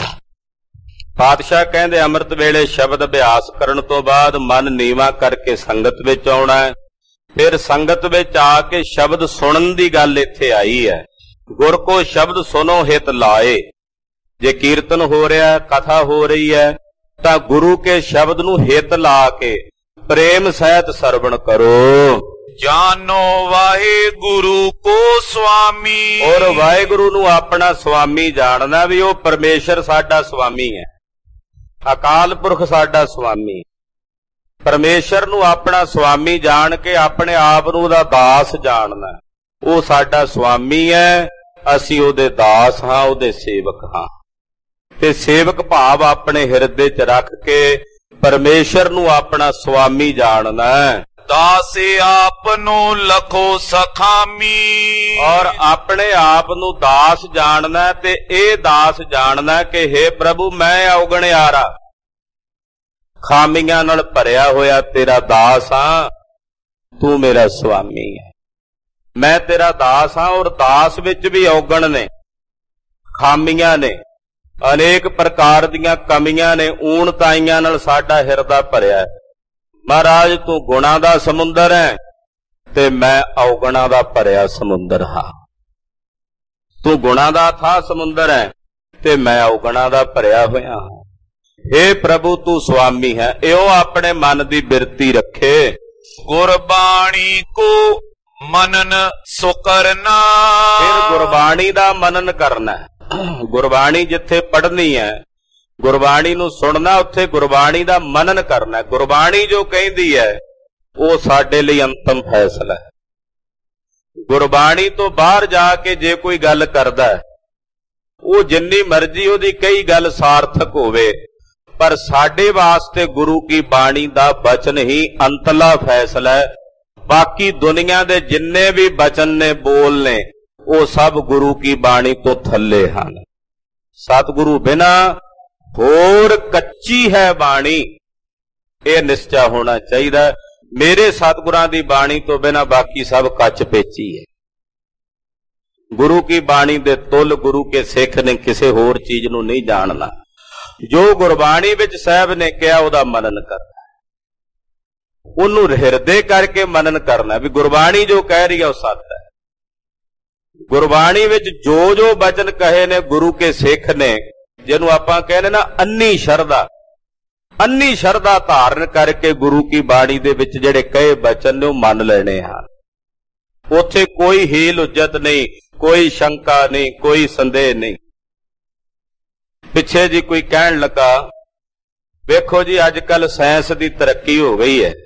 ਪਾਤਸ਼ਾਹ ਕਹਿੰਦੇ ਅੰਮ੍ਰਿਤ ਵੇਲੇ ਸ਼ਬਦ ਅਭਿਆਸ ਕਰਨ ਤੋਂ ਬਾਅਦ ਮਨ ਨੀਵਾਂ ਕਰਕੇ ਸੰਗਤ ਵਿੱਚ ਆਉਣਾ ਹੈ। ਫਿਰ ਸੰਗਤ ਵਿੱਚ ਆ ਕੇ ਸ਼ਬਦ ਸੁਣਨ ਦੀ ਗੱਲ ਇੱਥੇ ਆਈ ਹੈ। ਗੁਰ ਕੋ ਸ਼ਬਦ ਸੁਨੋ ਹਿਤ ਲਾਏ। ਜੇ ਕੀਰਤਨ ਹੋ ਰਿਹਾ, ਕਥਾ ਹੋ ਰਹੀ ਹੈ, ਤਾਂ ਗੁਰੂ ਕੇ ਸ਼ਬਦ ਨੂੰ ਹਿੱਤ ਲਾ ਕੇ ਪ੍ਰੇਮ ਸਹਿਤ ਸਰਵਣ ਕਰੋ। ਜਾਨੋ ਵਾਹਿਗੁਰੂ ਕੋ ਸੁਆਮੀ। ਔਰ ਵਾਹਿਗੁਰੂ ਨੂੰ ਆਪਣਾ ਸੁਆਮੀ ਜਾਣਨਾ, ਵੀ ਉਹ ਪਰਮੇਸ਼ਰ ਸਾਡਾ ਸੁਆਮੀ ਹੈ, ਅਕਾਲ ਪੁਰਖ ਸਾਡਾ ਸੁਆਮੀ। ਪਰਮੇਸ਼ਰ ਨੂੰ ਆਪਣਾ ਸੁਆਮੀ ਜਾਣ ਕੇ ਆਪਣੇ ਆਪ ਨੂੰ ਉਹਦਾ ਦਾਸ ਜਾਣਨਾ। ਉਹ ਸਾਡਾ ਸੁਆਮੀ ਹੈ, ਅਸੀਂ ਉਹਦੇ ਦਾਸ ਹਾਂ, ਉਹਦੇ ਸੇਵਕ ਹਾਂ। ਤੇ ਸੇਵਕ ਭਾਵ ਆਪਣੇ ਹਿਰਦੇ 'ਚ ਰੱਖ ਕੇ ਪਰਮੇਸ਼ਰ ਨੂੰ ਆਪਣਾ ਸੁਆਮੀ ਜਾਣਨਾ। ਦਾਸੇ ਆਪ ਨੂੰ ਲਖੋ ਸਖਾਮੀ। ਔਰ ਆਪਣੇ ਆਪ ਨੂੰ ਦਾਸ ਜਾਣਨਾ, ਤੇ ਇਹ ਦਾਸ ਜਾਣਨਾ ਕਿ ਹੇ ਪ੍ਰਭੂ, ਮੈਂ ਔਗਣਿਆਰਾ, ਖਾਮੀਆਂ ਨਾਲ ਭਰਿਆ ਹੋਇਆ ਤੇਰਾ ਦਾਸ ਹਾਂ, ਤੂੰ ਮੇਰਾ ਸੁਆਮੀ ਹੈ। ਮੈਂ ਤੇਰਾ ਦਾਸ ਹਾਂ, ਔਰ ਦਾਸ ਵਿੱਚ ਵੀ ਔਗਣ ਨੇ, ਖਾਮੀਆਂ ਨੇ, ਅਨੇਕ ਪ੍ਰਕਾਰ ਦੀਆਂ ਕਮੀਆਂ ਨੇ, ਊਣ ਤਾਈਆਂ ਨਾਲ ਸਾਡਾ ਹਿਰਦਾ ਭਰਿਆ ਹੈ। ਮਹਾਰਾਜ, ਤੂੰ ਗੁਣਾਂ ਦਾ ਸਮੁੰਦਰ ਹੈ ਤੇ ਮੈਂ ਔਗਣਾਂ ਦਾ ਭਰਿਆ ਸਮੁੰਦਰ ਹਾਂ। ਤੂੰ ਗੁਣਾਂ ਦਾ ਅਥਾਹ ਸਮੁੰਦਰ ਹੈ ਤੇ ਮੈਂ ਔਗਣਾਂ ਦਾ ਭਰਿਆ ਹੋਇਆ ਹਾਂ। ਹੇ ਪ੍ਰਭੂ, ਤੂੰ ਸੁਆਮੀ ਹੈ। ਇਉਂ ਆਪਣੇ ਮਨ ਦੀ ਬਿਰਤੀ ਰੱਖੇ। ਗੁਰਬਾਣੀ ਕੋ ਮਨਨ ਸੋ ਕਰਨਾ। ਫਿਰ ਗੁਰਬਾਣੀ ਦਾ ਮਨਨ ਕਰਨਾ। ਗੁਰਬਾਣੀ ਜਿੱਥੇ ਪੜ੍ਹਨੀ ਹੈ, ਗੁਰਬਾਣੀ ਨੂੰ ਸੁਣਨਾ, ਉੱਥੇ ਗੁਰਬਾਣੀ ਦਾ ਮਨਨ ਕਰਨਾ। ਗੁਰਬਾਣੀ ਜੋ ਕਹਿੰਦੀ ਹੈ ਉਹ ਸਾਡੇ ਲਈ ਅੰਤਮ ਫੈਸਲਾ ਹੈ। ਗੁਰਬਾਣੀ ਤੋਂ ਬਾਹਰ ਜਾ ਕੇ ਜੇ ਕੋਈ ਗੱਲ ਕਰਦਾ, ਉਹ ਜਿੰਨੀ ਮਰਜ਼ੀ ਉਹਦੀ ਕਈ ਗੱਲ ਸਾਰਥਕ ਹੋਵੇ, ਪਰ ਸਾਡੇ ਵਾਸਤੇ ਗੁਰੂ ਕੀ ਬਾਣੀ ਦਾ ਬਚਨ ਹੀ ਅੰਤਲਾ ਫੈਸਲਾ ਹੈ। ਬਾਕੀ ਦੁਨੀਆ ਦੇ ਜਿੰਨੇ ਵੀ ਬਚਨ ਨੇ, ਬੋਲ ਨੇ, ਉਹ ਸਭ ਗੁਰੂ ਕੀ ਬਾਣੀ ਤੋਂ ਥੱਲੇ ਹਨ। ਸਤਿਗੁਰੂ ਬਿਨਾ ਹੋਰ ਕੱਚੀ ਹੈ ਬਾਣੀ, ਇਹ ਨਿਸ਼ਚਾ ਹੋਣਾ ਚਾਹੀਦਾ। ਮੇਰੇ ਸਤਿਗੁਰਾਂ ਦੀ ਬਾਣੀ ਤੋਂ ਬਿਨਾ ਬਾਕੀ ਸਭ ਕੱਚ ਪੇਚੀ ਹੈ। ਗੁਰੂ ਕੀ ਬਾਣੀ ਦੇ ਤੁੱਲ ਗੁਰੂ ਕੇ ਸਿੱਖ ਨੇ ਕਿਸੇ ਹੋਰ ਚੀਜ਼ ਨੂੰ ਨਹੀਂ ਜਾਣਨਾ। ਜੋ ਗੁਰਬਾਣੀ ਵਿੱਚ ਸਾਹਿਬ ਨੇ ਕਿਹਾ ਉਹਦਾ ਮਨਨ ਕਰਨਾ, ਉਹਨੂੰ ਹਿਰਦੇ ਕਰਕੇ ਮਨਨ ਕਰਨਾ, ਵੀ ਗੁਰਬਾਣੀ ਜੋ ਕਹਿ ਰਹੀ ਹੈ ਉਹ ਸੱਚ ਹੈ। ਗੁਰਬਾਣੀ ਵਿੱਚ ਜੋ ਜੋ ਬਚਨ ਕਹੇ ਨੇ ਗੁਰੂ ਕੇ ਸਿੱਖ ਨੇ, ਜਿਹਨੂੰ ਆਪਾਂ ਕਹਿੰਦੇ ਨਾ ਅੰਨੀ ਸ਼ਰਧਾ, ਅੰਨੀ ਸ਼ਰਧਾ ਧਾਰਨ ਕਰਕੇ ਗੁਰੂ ਕੀ ਬਾਣੀ ਦੇ ਵਿੱਚ ਜਿਹੜੇ ਕਹੇ ਬਚਨ ਨੇ ਉਹ ਮੰਨ ਲੈਣੇ ਹਨ। ਉੱਥੇ ਕੋਈ ਹੀਲ ਹੁਜਤ ਨਹੀਂ, ਕੋਈ ਸ਼ੰਕਾ ਨਹੀਂ, ਕੋਈ ਸੰਦੇਹ ਨਹੀਂ। ਪਿੱਛੇ ਜੀ ਕੋਈ ਕਹਿਣ ਲੱਗਾ, ਵੇਖੋ ਜੀ ਅੱਜ ਕੱਲ ਸਾਇੰਸ ਦੀ ਤਰੱਕੀ ਹੋ ਗਈ ਹੈ,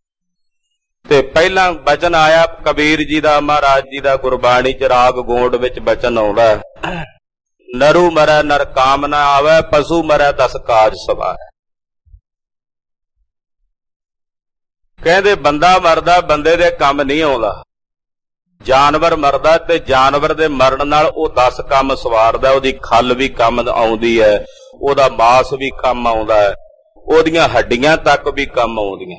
ਤੇ ਪਹਿਲਾਂ ਬਚਨ ਆਇਆ ਕਬੀਰ ਜੀ ਦਾ, ਮਹਾਰਾਜ ਜੀ ਦਾ, ਗੁਰਬਾਣੀ ਚ ਰਾਗ ਗੋਂਡ ਵਿੱਚ ਬਚਨ ਆਉਂਦਾ, ਨਰੂ ਮਰੈ ਨਰ ਕਾਮ ਨਾ ਆਵੈ, ਪਸ਼ੂ ਮਰੈ ਦਸ ਕਾਜ ਸਵਾਰੈ। ਕਹਿੰਦੇ ਬੰਦਾ ਮਰਦਾ, ਬੰਦੇ ਦੇ ਕੰਮ ਨਹੀਂ ਆਉਂਦਾ। ਜਾਨਵਰ ਮਰਦਾ ਤੇ ਜਾਨਵਰ ਦੇ ਮਰਨ ਨਾਲ ਉਹ 10 ਕੰਮ ਸਵਾਰਦਾ। ਉਹਦੀ ਖੱਲ ਵੀ ਕੰਮ ਆਉਂਦੀ ਹੈ, ਉਹਦਾ ਮਾਸ ਵੀ ਕੰਮ ਆਉਂਦਾ ਹੈ, ਉਹਦੀਆਂ ਹੱਡੀਆਂ ਤੱਕ ਵੀ ਕੰਮ ਆਉਂਦੀਆਂ।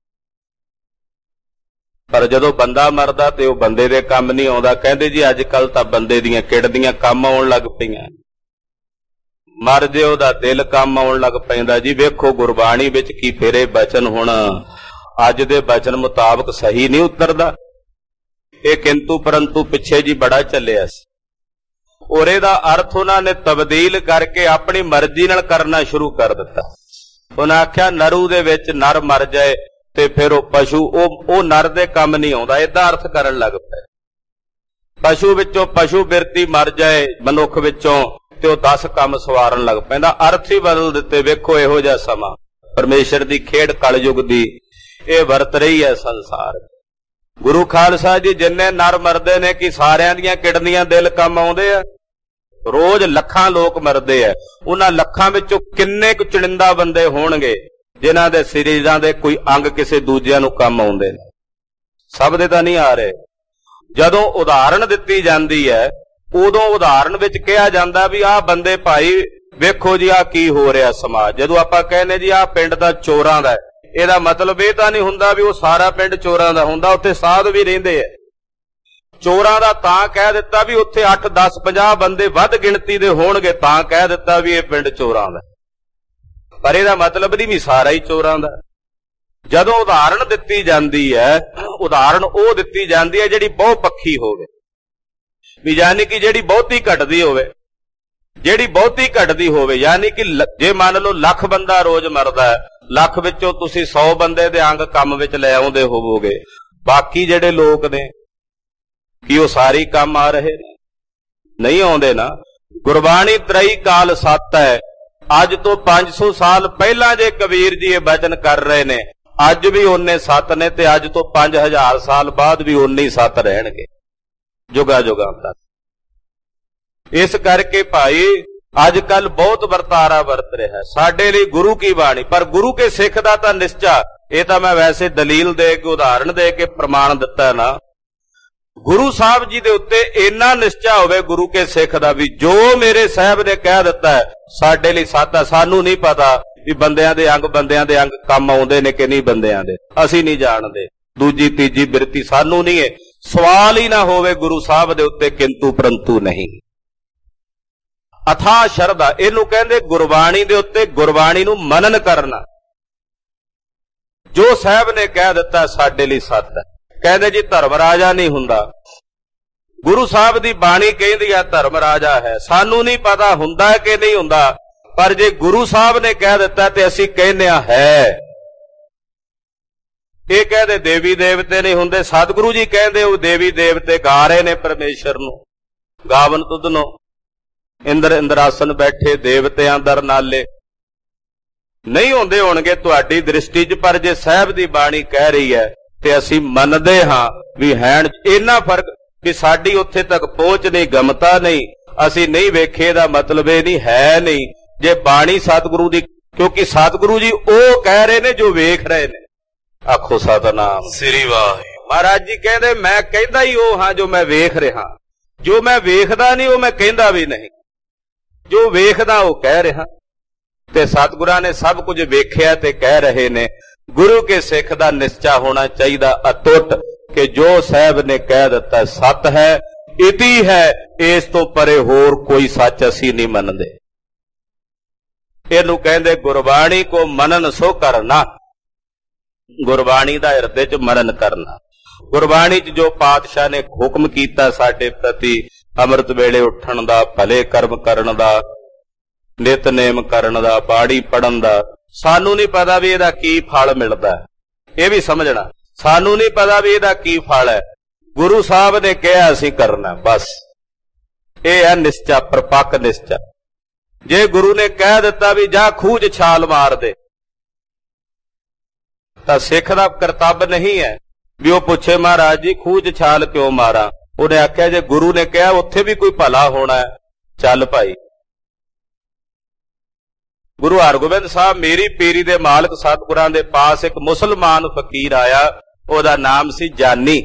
ਪਰ ਜਦੋਂ ਬੰਦਾ ਮਰਦਾ ਤੇ ਉਹ ਬੰਦੇ ਦੇ ਕੰਮ ਨਹੀਂ ਆਉਂਦਾ। ਕਹਿੰਦੇ ਜੀ ਅੱਜ ਕੱਲ ਤਾਂ ਬੰਦੇ ਦੀਆਂ ਕਿਡਨੀਆਂ ਕੰਮ ਆਉਣ ਲੱਗ ਪਈਆਂ, ਮਰ ਜੇ ਉਹਦਾ ਦਿਲ ਕੰਮ ਆਉਣ ਲੱਗ ਪੈਂਦਾ। ਜੀ ਵੇਖੋ ਗੁਰਬਾਣੀ ਵਿੱਚ ਕੀ ਫੇਰੇ ਬਚਨ ਹੁਣ ਅੱਜ ਦੇ ਬਚਨ ਮੁਤਾਬਕ ਸਹੀ ਨਹੀਂ ਉਤਰਦਾ। ਇਹ ਕਿੰਤੂ ਪਰੰਤੂ ਪਿੱਛੇ ਜੀ ਬੜਾ ਚੱਲਿਆ ਸੀ, ਔਰ ਇਹਦਾ ਅਰਥ ਉਹਨਾਂ ਨੇ ਤਬਦੀਲ ਕਰਕੇ ਆਪਣੀ ਮਰਜ਼ੀ ਨਾਲ ਕਰਨਾ ਸ਼ੁਰੂ ਕਰ ਦਿੱਤਾ। ਉਹਨਾਂ ਆਖਿਆ ਨਰੂ ਦੇ ਵਿੱਚ ਨਰ ਮਰ ਜਾਏ ਤੇ ਫਿਰ ਉਹ ਪਸ਼ੂ, ਉਹ ਨਰ ਦੇ ਕੰਮ ਨਹੀਂ ਆਉਂਦਾ, ਏਦਾਂ ਅਰਥ ਕਰਨ ਲੱਗ ਪਏ। ਪਸ਼ੂ ਵਿੱਚੋਂ ਪਸ਼ੂ ਬਿਰਤੀ ਮਰ ਜਾਏ ਮਨੁੱਖ ਵਿੱਚੋਂ ਤੇ ਉਹ 10 ਕੰਮ ਸਵਾਰਨ ਲੱਗ ਪੈਂਦਾ। ਅਰਥ ਹੀ ਬਦਲ ਦਿੱਤੇ। ਵੇਖੋ ਇਹੋ ਜਿਹਾ ਸਮਾਂ ਪਰਮੇਸ਼ਰ ਦੀ ਖੇਡ ਕਲਯੁਗ ਦੀ ਇਹ ਵਰਤ ਰਹੀ ਹੈ ਸੰਸਾਰ। ਗੁਰੂ ਖਾਲਸਾ ਜੀ ਜਿੰਨੇ ਨਰ ਮਰਦੇ ਨੇ ਕਿ ਸਾਰਿਆਂ ਦੀਆਂ ਕਿਡਨੀਆਂ ਦਿਲ ਕੰਮ ਆਉਂਦੇ ਆ? ਰੋਜ਼ ਲੱਖਾਂ ਲੋਕ ਮਰਦੇ ਆ, ਉਹਨਾਂ ਲੱਖਾਂ ਵਿੱਚੋਂ ਕਿੰਨੇ ਕੁ ਚੁਣਿੰਦਾ ਬੰਦੇ ਹੋਣਗੇ ਜਿਨ੍ਹਾਂ ਦੇ ਸਰੀਰਾਂ ਦੇ ਕੋਈ ਅੰਗ ਕਿਸੇ ਦੂਜਿਆਂ ਨੂੰ ਕੰਮ ਆਉਂਦੇ ਨੇ? ਸਭ ਦੇ ਤਾਂ ਨਹੀਂ ਆ ਰਹੇ। ਜਦੋਂ ਉਦਾਹਰਣ ਦਿੱਤੀ ਜਾਂਦੀ ਹੈ ਉਦੋਂ ਉਦਾਹਰਣ ਵਿੱਚ ਕਿਹਾ ਜਾਂਦਾ ਵੀ ਆਹ ਬੰਦੇ ਭਾਈ ਵੇਖੋ ਜੀ ਆਹ ਕੀ ਹੋ ਰਿਹਾ ਸਮਾਜ। ਜਦੋਂ ਆਪਾਂ ਕਹਿੰਦੇ ਜੀ ਆਹ ਪਿੰਡ ਦਾ ਚੋਰਾਂ ਦਾ, ਇਹਦਾ ਮਤਲਬ ਇਹ ਤਾਂ ਨਹੀਂ ਹੁੰਦਾ ਵੀ ਉਹ ਸਾਰਾ ਪਿੰਡ ਚੋਰਾਂ ਦਾ ਹੁੰਦਾ, ਉੱਥੇ ਸਾਧ ਵੀ ਰਹਿੰਦੇ ਆ। ਚੋਰਾਂ ਦਾ ਤਾਂ ਕਹਿ ਦਿੱਤਾ ਵੀ ਉੱਥੇ 8, 10, 50 ਬੰਦੇ ਵੱਧ ਗਿਣਤੀ ਦੇ ਹੋਣਗੇ, ਤਾਂ ਕਹਿ ਦਿੱਤਾ ਵੀ ਇਹ ਪਿੰਡ ਚੋਰਾਂ ਦਾ, ਪਰ ਇਹਦਾ ਮਤਲਬ ਨਹੀਂ ਵੀ ਸਾਰਾ ਹੀ ਚੋਰਾਂ ਦਾ। ਜਦੋਂ ਉਦਾਹਰਣ ਦਿੱਤੀ ਜਾਂਦੀ ਹੈ, ਉਦਾਹਰਣ ਉਹ ਦਿੱਤੀ ਜਾਂਦੀ ਹੈ ਜਿਹੜੀ ਬਹੁ ਪੱਖੀ ਹੋਵੇ, ਵੀ ਯਾਨੀ ਕਿ ਜਿਹੜੀ ਬਹੁਤੀ ਘਟਦੀ ਹੋਵੇ। ਜਿਹੜੀ ਬਹੁਤੀ ਘਟਦੀ ਹੋਵੇ, ਯਾਨੀ ਕਿ ਜੇ ਮੰਨ ਲਓ ਲੱਖ ਬੰਦਾ ਰੋਜ਼ ਮਰਦਾ ਹੈ, ਲੱਖ ਵਿੱਚੋਂ ਤੁਸੀਂ 100 ਬੰਦੇ ਦੇ ਅੰਗ ਕੰਮ ਵਿੱਚ ਲੈ ਆਉਂਦੇ ਹੋਵੋਗੇ, ਬਾਕੀ ਜਿਹੜੇ ਲੋਕ ਨੇ ਕੀ ਉਹ ਸਾਰੇ ਕੰਮ ਆ ਰਹੇ ਨੇ? ਨਹੀਂ ਆਉਂਦੇ ਨਾ। ਗੁਰਬਾਣੀ ਤ੍ਰਈ ਕਾਲ ਸੱਤ ਹੈ। ਅੱਜ ਤੋਂ 500 ਸਾਲ ਪਹਿਲਾਂ ਜੇ ਕਬੀਰ ਜੀ ਇਹ ਬਚਨ ਕਰ ਰਹੇ ਨੇ, ਅੱਜ ਵੀ ਉਹਨੇ ਸੱਤ ਨੇ, ਤੇ ਅੱਜ ਤੋਂ 5000 ਸਾਲ ਬਾਅਦ ਵੀ ਉਹਨੇ ਸੱਤ ਰਹਿਣਗੇ, ਜੁਗਾ ਜੁਗਾ ਤੱਕ। ਇਸ ਕਰਕੇ ਭਾਈ ਅੱਜ ਕੱਲ ਬਹੁਤ ਵਰਤਾਰਾ ਵਰਤ ਰਿਹਾ ਸਾਡੇ ਲਈ ਗੁਰੂ ਕੀ ਬਾਣੀ, ਪਰ ਗੁਰੂ ਕੇ ਸਿੱਖ ਦਾ ਤਾਂ ਨਿਸ਼ਚਾ, ਇਹ ਤਾਂ ਮੈਂ ਵੈਸੇ ਦਲੀਲ ਦੇ ਕੇ ਉਦਾਹਰਣ ਦੇ ਕੇ ਪ੍ਰਮਾਣ ਦਿੱਤਾ ਨਾ। ਗੁਰੂ ਸਾਹਿਬ ਜੀ ਦੇ ਉੱਤੇ ਇੰਨਾ ਨਿਸ਼ਚਾ ਹੋਵੇ ਗੁਰੂ ਕੇ ਸਿੱਖ ਦਾ ਵੀ ਜੋ ਮੇਰੇ ਸਾਹਿਬ ਨੇ ਕਹਿ ਦਿੱਤਾ ਸਾਡੇ ਲਈ ਸੱਤ ਹੈ। ਸਾਨੂੰ ਨਹੀਂ ਪਤਾ ਵੀ ਬੰਦਿਆਂ ਦੇ ਅੰਗ ਕੰਮ ਆਉਂਦੇ ਨੇ ਕਿ ਨਹੀਂ ਬੰਦਿਆਂ ਦੇ, ਅਸੀਂ ਨਹੀਂ ਜਾਣਦੇ। ਦੂਜੀ ਤੀਜੀ ਬਿਰਤੀ ਸਾਨੂੰ ਨਹੀਂ ਹੈ, ਸਵਾਲ ਹੀ ਨਾ ਹੋਵੇ ਗੁਰੂ ਸਾਹਿਬ ਦੇ ਉੱਤੇ ਕਿੰਤੂ ਪਰੰਤੂ ਨਹੀਂ। ਅਥਾਹ ਸ਼ਰਧਾ, ਇਹਨੂੰ ਕਹਿੰਦੇ ਗੁਰਬਾਣੀ ਦੇ ਉੱਤੇ ਗੁਰਬਾਣੀ ਨੂੰ ਮਨਨ ਕਰਨਾ। ਜੋ ਸਾਹਿਬ ਨੇ ਕਹਿ ਦਿੱਤਾ ਸਾਡੇ ਲਈ ਸੱਤ ਹੈ। ਕਹਿੰਦੇ ਜੀ ਧਰਮ ਰਾਜਾ ਨਹੀਂ ਹੁੰਦਾ, ਗੁਰੂ ਸਾਹਿਬ ਦੀ ਬਾਣੀ ਕਹਿੰਦੀ ਆ ਧਰਮ ਰਾਜਾ ਹੈ। ਸਾਨੂੰ ਨਹੀਂ ਪਤਾ ਹੁੰਦਾ ਕਿ ਨਹੀਂ ਹੁੰਦਾ, ਪਰ ਜੇ ਗੁਰੂ ਸਾਹਿਬ ਨੇ ਕਹਿ ਦਿੱਤਾ ਤੇ ਅਸੀਂ ਕਹਿੰਦੇ ਆ ਹੈ। ਇਹ ਕਹਿੰਦੇ ਦੇਵੀ ਦੇਵਤੇ ਨਹੀਂ ਹੁੰਦੇ, ਸਤਿਗੁਰੂ ਜੀ ਕਹਿੰਦੇ ਉਹ ਦੇਵੀ ਦੇਵਤੇ ਗਾ ਰਹੇ ਨੇ ਪਰਮੇਸ਼ਰ ਨੂੰ, ਗਾਵਨ ਤੁਧਨੋ ਇੰਦਰਾਸਨ ਬੈਠੇ ਦੇਵਤਿਆਂ ਦਰ ਨਾਲੇ। ਨਹੀਂ ਹੁੰਦੇ ਹੋਣਗੇ ਤੁਹਾਡੀ ਦ੍ਰਿਸ਼ਟੀ 'ਚ, ਪਰ ਜੇ ਸਾਹਿਬ ਦੀ ਬਾਣੀ ਕਹਿ ਰਹੀ ਹੈ ਤੇ ਅਸੀਂ ਮੰਨਦੇ ਹਾਂ ਵੀ ਹੈਣ। ਇੰਨਾ ਫਰਕ ਵੀ ਸਾਡੀ ਉੱਥੇ ਤੱਕ ਪਹੁੰਚ ਨਹੀਂ, ਗਮਤਾ ਨਹੀਂ, ਅਸੀਂ ਨਹੀਂ ਵੇਖੇ ਦਾ ਮਤਲਬ ਇਹ ਨਹੀਂ ਹੈ ਨਹੀਂ। ਜੇ ਬਾਣੀ ਸਤਿਗੁਰੂ ਦੀ, ਕਿਉਂਕਿ ਸਤਿਗੁਰੂ ਜੀ ਉਹ ਕਹਿ ਰਹੇ ਨੇ ਜੋ ਵੇਖ ਰਹੇ ਨੇ। ਆਖੋ ਸਤਿਨਾਮ ਸ੍ਰੀ ਵਾਹਿਗੁਰੂ। ਮਹਾਰਾਜ ਜੀ ਕਹਿੰਦੇ ਮੈਂ ਕਹਿੰਦਾ ਹੀ ਉਹ ਹਾਂ ਜੋ ਮੈਂ ਵੇਖ ਰਿਹਾ, ਜੋ ਮੈਂ ਵੇਖਦਾ ਨਹੀਂ ਉਹ ਮੈਂ ਕਹਿੰਦਾ ਵੀ ਨਹੀਂ, ਜੋ ਵੇਖਦਾ ਉਹ ਕਹਿ ਰਿਹਾ। ਤੇ ਸਤਿਗੁਰਾਂ ਨੇ ਸਭ ਕੁਝ ਵੇਖਿਆ ਤੇ ਕਹਿ ਰਹੇ ਨੇ। ਗੁਰੂ ਕੇ ਸਿੱਖ ਦਾ ਨਿਸ਼ਚਾ ਹੋਣਾ ਚਾਹੀਦਾ ਅਟੁੱਟ ਕਿ ਜੋ ਸਾਹਿਬ ਨੇ ਕਹਿ ਦਿੱਤਾ ਸੱਤ ਹੈ, ਇਤੀ ਹੈ, ਇਸ ਤੋਂ ਪਰੇ ਹੋਰ ਕੋਈ ਸੱਚ ਅਸੀਂ ਨਹੀਂ ਮੰਨਦੇ। ਇਹਨੂੰ ਕਹਿੰਦੇ ਗੁਰਬਾਣੀ ਕੋ ਮਨਨ ਸੋ ਕਰਨਾ, ਗੁਰਬਾਣੀ ਦਾ ਹਿਰਦੇ 'ਚ ਮਨਨ ਕਰਨਾ। ਗੁਰਬਾਣੀ 'ਚ ਜੋ ਪਾਤਸ਼ਾਹ ਨੇ ਹੁਕਮ ਕੀਤਾ ਸਾਡੇ ਪ੍ਰਤੀ, ਅੰਮ੍ਰਿਤ ਵੇਲੇ ਉੱਠਣ ਦਾ, ਭਲੇ ਕਰਮ ਕਰਨ ਦਾ, ਨਿਤਨੇਮ ਕਰਨ ਦਾ, ਬਾਣੀ ਪੜਨ ਦਾ, ਸਾਨੂੰ ਨਹੀਂ ਪਤਾ ਵੀ ਇਹਦਾ ਕੀ ਫਲ ਮਿਲਦਾ, ਇਹ ਵੀ ਸਮਝਣਾ। ਸਾਨੂੰ ਨਹੀਂ ਪਤਾ ਵੀ ਇਹਦਾ ਕੀ ਫਲ ਹੈ, ਗੁਰੂ ਸਾਹਿਬ ਨੇ ਕਿਹਾ ਅਸੀਂ ਕਰਨਾ, ਬਸ ਇਹ ਹੈ ਨਿਸ਼ਚਾ, ਪਰਪੱਕ ਨਿਸ਼ਚਾ। ਜੇ ਗੁਰੂ ਨੇ ਕਹਿ ਦਿੱਤਾ ਵੀ ਜਾ ਖੂਹ 'ਚ ਛਾਲ ਮਾਰ ਦੇ, ਤਾਂ ਸਿੱਖ ਦਾ ਕਰਤੱਵ ਨਹੀਂ ਹੈ ਵੀ ਉਹ ਪੁੱਛੇ ਮਹਾਰਾਜ ਜੀ ਖੂਹ 'ਚ ਛਾਲ ਕਿਉਂ ਮਾਰਾਂ। ਉਹਨੇ ਆਖਿਆ ਜੇ ਗੁਰੂ ਨੇ ਕਿਹਾ ਉੱਥੇ ਵੀ ਕੋਈ ਭਲਾ ਹੋਣਾ ਹੈ, ਚੱਲ ਭਾਈ। ਗੁਰੂ ਹਰਗੋਬਿੰਦ ਸਾਹਿਬ ਮੇਰੀ ਪੀਰੀ ਦੇ ਮਾਲਕ ਸਤਿਗੁਰਾਂ ਦੇ ਪਾਸ ਇੱਕ ਮੁਸਲਮਾਨ ਫਕੀਰ ਆਇਆ, ਉਹਦਾ ਨਾਮ ਸੀ ਜਾਨੀ।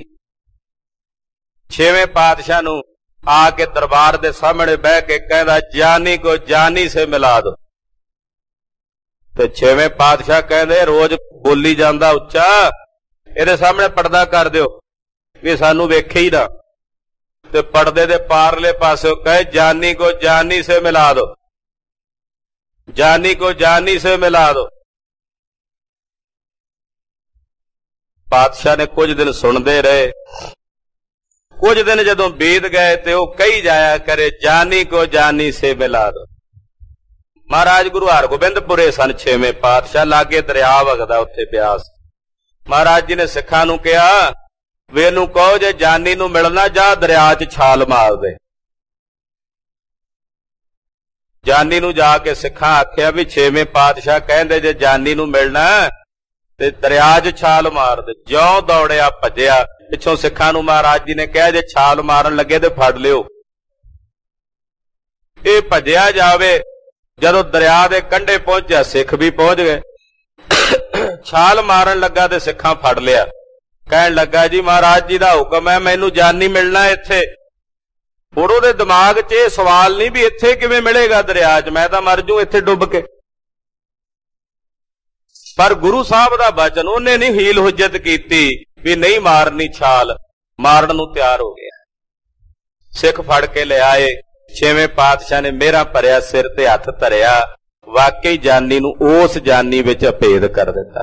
6ਵੇਂ ਪਾਤਸ਼ਾਹ ਨੂੰ ਆ ਕੇ ਦਰਬਾਰ ਦੇ ਸਾਹਮਣੇ ਬਹਿ ਕੇ ਕਹਿੰਦਾ ਜਾਨੀ ਕੋ ਜਾਨੀ ਸੇ ਮਿਲਾ ਦੋ। ਤੇ 6ਵੇਂ ਪਾਤਸ਼ਾਹ ਕਹਿੰਦੇ ਰੋਜ਼ ਬੋਲੀ ਜਾਂਦਾ ਉੱਚਾ, ਇਹਦੇ ਸਾਹਮਣੇ ਪਰਦਾ ਕਰ ਦਿਓ ਵੀ ਸਾਨੂੰ ਵੇਖੇ ਹੀ ਨਾ। ਤੇ ਪਰਦੇ ਦੇ ਪਾਰਲੇ ਪਾਸੇ ਕਹੇ ਜਾਨੀ ਕੋ ਜਾਨੀ ਸੇ ਮਿਲਾ ਦੋ, ਜਾਨੀ ਕੋ ਜਾਨੀ ਸੇ ਮਿਲਾ ਦੋ। ਪਾਤਸ਼ਾਹ ਨੇ ਕੁਝ ਦਿਨ ਸੁਣਦੇ ਰਹੇ। ਕੁਝ ਦਿਨ ਜਦੋਂ ਬੀਤ ਗਏ ਤੇ ਉਹ ਕਹੀ ਜਾਇਆ ਕਰੇ ਜਾਨੀ ਕੋ ਜਾਨੀ ਸੇ ਮਿਲਾ ਦੋ। ਮਹਾਰਾਜ ਗੁਰੂ ਹਰਗੋਬਿੰਦਪੁਰੇ ਸਨ 6ਵੇਂ ਪਾਤਸ਼ਾਹ, ਲਾਗੇ ਦਰਿਆ ਵਗਦਾ ਉੱਥੇ ਬਿਆਸ। ਮਹਾਰਾਜ ਜੀ ਨੇ ਸਿੱਖਾਂ ਨੂੰ ਕਿਹਾ ਵੀ ਇਹਨੂੰ ਕਹੋ ਜੇ ਜਾਨੀ ਨੂੰ ਮਿਲਣਾ ਜਾ ਦਰਿਆ 'ਚ ਛਾਲ ਮਾਰ ਦੇ। ਜਾਨੀ ਨੂੰ ਜਾ ਕੇ ਸਿੱਖਾਂ ਆਖਿਆ ਵੀ 6ਵੇਂ ਪਾਤਸ਼ਾਹ ਕਹਿੰਦੇ ਜੇ ਜਾਨੀ ਨੂੰ ਮਿਲਣਾ ਤੇ ਦਰਿਆ 'ਚ ਛਾਲ ਮਾਰ ਦੇ। ਜਿਉਂ ਦੌੜਿਆ ਭੱਜਿਆ, ਪਿੱਛੋਂ ਸਿੱਖਾਂ ਨੂੰ ਮਹਾਰਾਜ ਜੀ ਨੇ ਕਿਹਾ ਜੇ ਛਾਲ ਮਾਰਨ ਲੱਗੇ ਤੇ ਫੜ ਲਿਓ। ਇਹ ਭੱਜਿਆ ਜਾਵੇ, ਜਦੋਂ ਦਰਿਆ ਦੇ ਕੰਢੇ ਪਹੁੰਚਿਆ ਸਿੱਖ ਵੀ ਪਹੁੰਚ ਗਏ। ਛਾਲ ਮਾਰਨ ਲੱਗਾ ਤੇ ਸਿੱਖਾਂ ਫੜ ਲਿਆ। ਕਹਿਣ ਲੱਗਾ ਜੀ ਮਹਾਰਾਜ ਜੀ ਦਾ ਹੁਕਮ ਹੈ, ਮੈਨੂੰ ਜਾਨੀ ਮਿਲਣਾ ਇੱਥੇ। ਹੁਣ ਉਹਦੇ ਦਿਮਾਗ 'ਚ ਇਹ ਸਵਾਲ ਨਹੀਂ ਵੀ ਇੱਥੇ ਕਿਵੇਂ ਮਿਲੇਗਾ ਦਰਿਆ 'ਚ, ਮੈਂ ਤਾਂ ਮਰ ਜੂ ਇੱਥੇ ਡੁੱਬ ਕੇ। ਪਰ ਗੁਰੂ ਸਾਹਿਬ ਦਾ ਬਚਨ ਉਹਨੇ ਨਹੀਂ ਹੀਲ ਹੁਜਤ ਕੀਤੀ ਵੀ ਨਹੀਂ ਮਾਰਨੀ ਛਾਲ, ਮਾਰਨ ਨੂੰ ਤਿਆਰ ਹੋ ਗਿਆ। ਸਿੱਖ ਫੜ ਕੇ ਲਿਆਏ। 6ਵੇਂ ਪਾਤਸ਼ਾਹ ਨੇ ਮਿਹਰਾਂ ਭਰਿਆ, ਸਿਰ ਤੇ ਹੱਥ ਧਰਿਆ। ਵਾਕਈ ਜਾਨੀ ਨੂੰ ਉਸ ਜਾਨੀ ਵਿੱਚ ਅਭੇਦ ਕਰ ਦਿੱਤਾ।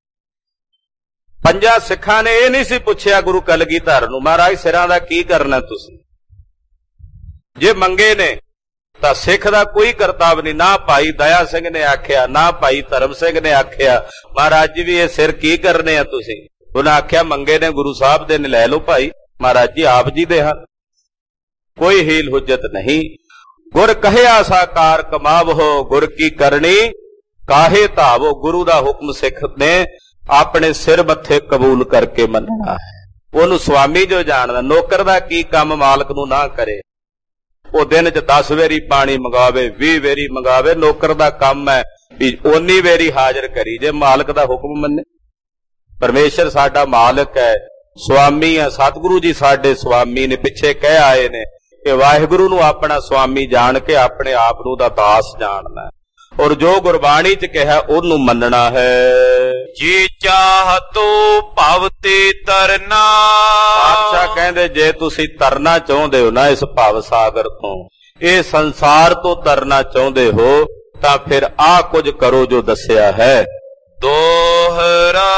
5 ਸਿੱਖਾਂ ਨੇ ਇਹ ਨਹੀਂ ਸੀ ਪੁੱਛਿਆ ਗੁਰੂ ਕਲਗੀਧਰ ਨੂੰ ਮਹਾਰਾਜ ਸਿਰਾਂ ਦਾ ਕੀ ਕਰਨਾ ਤੁਸੀਂ, ਜੇ ਮੰਗੇ ਨੇ ਤਾਂ ਸਿੱਖ ਦਾ ਕੋਈ ਕਰਤੱਵ ਨਹੀਂ। ਨਾ ਭਾਈ ਦਇਆ ਸਿੰਘ ਨੇ ਆਖਿਆ, ਨਾ ਭਾਈ ਧਰਮ ਸਿੰਘ ਨੇ ਆਖਿਆ, ਮਹਾਰਾਜ ਜੀ ਵੀ ਇਹ ਸਿਰ ਕੀ ਕਰਨੇ ਆ ਤੁਸੀਂ? ਉਹਨਾਂ ਆਖਿਆ ਮੰਗੇ ਨੇ ਗੁਰੂ ਸਾਹਿਬ ਦੇ ਨੇ, ਲੈ ਲਓ ਭਾਈ। ਮਹਾਰਾਜ ਜੀ ਆਪ ਜੀ ਦੇ ਹਨ, ਕੋਈ ਹੀਲ ਹੁਜਤ ਨਹੀਂ। ਗੁਰ ਕਹਿਆ ਸਾਕਾਰ ਕਮਾਵੋ, ਗੁਰ ਕੀ ਕਰਨੀ ਕਾਹੇ ਧਾਵੋ। ਗੁਰੂ ਦਾ ਹੁਕਮ ਸਿੱਖ ਨੇ ਆਪਣੇ ਸਿਰ ਮੱਥੇ ਕਬੂਲ ਕਰਕੇ ਮੰਨਣਾ ਹੈ। ਉਹਨੂੰ ਸਵਾਮੀ ਜੋ ਜਾਣਦਾ, ਨੌਕਰ ਦਾ ਕੀ ਕੰਮ ਮਾਲਕ ਨੂੰ ਨਾ ਕਰੇ। ਉਹ ਦਿਨ 'ਚ 10 ਵੇਰੀ ਪਾਣੀ ਮੰਗਾਵੇ, 20 ਵੇਰੀ ਮੰਗਾਵੇ, ਨੌਕਰ ਦਾ ਕੰਮ ਹੈ ਵੀ ਓਨੀ ਵੇਰੀ ਹਾਜ਼ਰ ਕਰੀ ਜੇ ਮਾਲਕ ਦਾ ਹੁਕਮ ਮੰਨੇ। ਪਰਮੇਸ਼ਰ ਸਾਡਾ ਮਾਲਕ ਹੈ, ਸਵਾਮੀ ਹੈ। ਸਤਿਗੁਰੂ ਜੀ ਸਾਡੇ ਸਵਾਮੀ ਨੇ, ਪਿੱਛੇ ਕਹਿ ਆਏ ਨੇ ਕਿ ਵਾਹਿਗੁਰੂ ਨੂੰ ਆਪਣਾ ਸਵਾਮੀ ਜਾਣ ਕੇ ਆਪਣੇ ਆਪ ਨੂੰ ਦਾ ਦਾਸ ਜਾਣਨਾ, ਔਰ ਜੋ ਗੁਰਬਾਣੀ 'ਚ ਕਿਹਾ ਉਹਨੂੰ ਮੰਨਣਾ ਹੈ। ਜੇ ਚਾਹਤੋ ਭਵ ਤੇ ਤਰਨਾ। ਪਾਤਸ਼ਾਹ ਕਹਿੰਦੇ ਜੇ ਤੁਸੀਂ ਤਰਨਾ ਚਾਹੁੰਦੇ ਹੋ ਨਾ ਇਸ ਭਵ ਸਾਗਰ ਤੋਂ, ਇਹ ਸੰਸਾਰ ਤੋਂ ਤਰਨਾ ਚਾਹੁੰਦੇ ਹੋ, ਤਾਂ ਫਿਰ ਆਹ ਕੁਝ ਕਰੋ ਜੋ ਦੱਸਿਆ ਹੈ। ਦੋਹਰਾ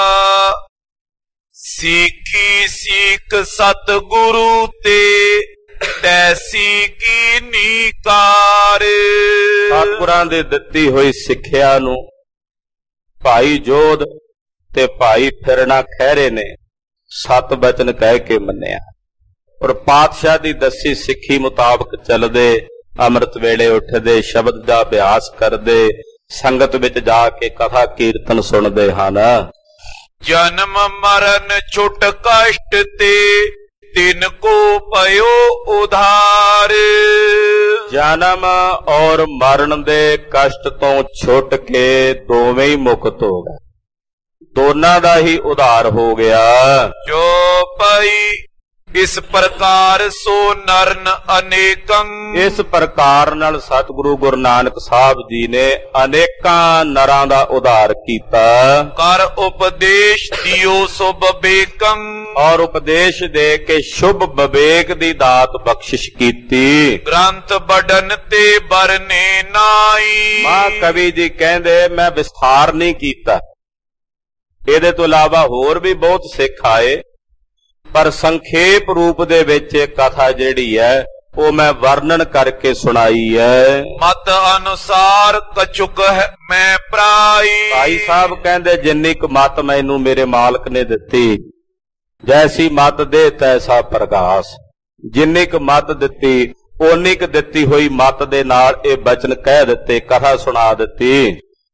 ਸਿੱਖੀ ਸਿੱਖ ਸਤਿਗੁਰੂ ਤੇ ਤੈਸੀ ਕੀਨੀ ਕਾਰ। ਸਤਿਗੁਰਾਂ ਦੇ ਦਿੱਤੀ ਹੋਈ ਸਿੱਖਿਆ ਨੂੰ ਭਾਈ ਜੋਧ ਤੇ ਭਾਈ ਫਿਰਨਾ ਖਹਿਰੇ ਨੇ ਸਤ ਬਚਨ ਕਹਿ ਕੇ ਮੰਨਿਆ, ਔਰ ਪਾਤਸ਼ਾਹ ਦੀ ਦੱਸੀ ਸਿੱਖੀ ਮੁਤਾਬਕ ਚੱਲਦੇ, ਅੰਮ੍ਰਿਤ ਵੇਲੇ ਉੱਠਦੇ, ਸ਼ਬਦ ਦਾ ਅਭਿਆਸ ਕਰਦੇ, ਸੰਗਤ ਵਿੱਚ ਜਾ ਕੇ ਕਥਾ ਕੀਰਤਨ ਸੁਣਦੇ ਹਨ। ਜਨਮ ਮਰਨ ਛੁਟ ਕਸ਼ਟ ਤੇ ਤਿਨ ਕੋ ਪਇਓ ਉਧਾਰ। ਜਨਮ ਔਰ ਮਰਨ ਦੇ ਕਸ਼ਟ ਤੋਂ ਛੁੱਟ ਕੇ ਦੋਵੇਂ ਹੀ ਮੁਕਤ ਹੋ ਗਏ, ਦੋਨਾਂ ਦਾ ਹੀ ਉਧਾਰ ਹੋ ਗਿਆ। ਜੋ ਪਈ ਇਸ ਪ੍ਰਕਾਰ ਸੋ ਨਰਨ ਅਨੇਕੰ। ਇਸ ਪ੍ਰਕਾਰ ਨਾਲ ਸਤਿਗੁਰੂ ਗੁਰੂ ਨਾਨਕ ਸਾਹਿਬ ਜੀ ਨੇ ਅਨੇਕਾਂ ਨਰਾਂ ਦਾ ਉਧਾਰ ਕੀਤਾ। ਕਰ ਉਪਦੇਸ਼ ਦਿਓ ਸੋ ਵਿਵੇਕੰ। ਔਰ ਉਪਦੇਸ਼ ਦੇ ਕੇ ਸ਼ੁਭ ਵਿਵੇਕ ਦੀ ਦਾਤ ਬਖਸ਼ਿਸ਼ ਕੀਤੀ। ਗ੍ਰੰਥ ਬੜਨ ਤੇ ਬਰਨੇ ਨਾਈ। ਮਾਂ ਕਵੀ ਜੀ ਕਹਿੰਦੇ ਮੈਂ ਵਿਸਥਾਰ ਨਹੀਂ ਕੀਤਾ, ਇਹਦੇ ਤੋਂ ਇਲਾਵਾ ਹੋਰ ਵੀ ਬਹੁਤ ਸਿੱਖ ਆਏ, ਪਰ ਸੰਖੇਪ ਰੂਪ ਦੇ ਵਿੱਚ ਕਥਾ ਜਿਹੜੀ ਹੈ ਉਹ ਮੈਂ ਵਰਣਨ ਕਰਕੇ ਸੁਣਾਈ ਹੈ। ਮਤ ਅਨੁਸਾਰ ਕਚੁਕ ਹੈ ਮੈਂ ਪ੍ਰਾਈ। ਭਾਈ ਸਾਹਿਬ ਕਹਿੰਦੇ ਜਿੰਨੀ ਕੁ ਮਤ ਮੈਨੂੰ ਮੇਰੇ ਮਾਲਕ ਨੇ ਦਿੱਤੀ, ਜੈਸੀ ਮਤ ਦੇ ਤੈਸਾ ਪ੍ਰਗਾਸ। ਜਿੰਨੀ ਕੁ ਮਤ ਦਿੱਤੀ ਓਨੀ ਕੁ ਦਿੱਤੀ ਹੋਈ ਮਤ ਦੇ ਨਾਲ ਇਹ ਬਚਨ ਕਹਿ ਦਿੱਤੇ, ਕਥਾ ਸੁਣਾ ਦਿੱਤੀ।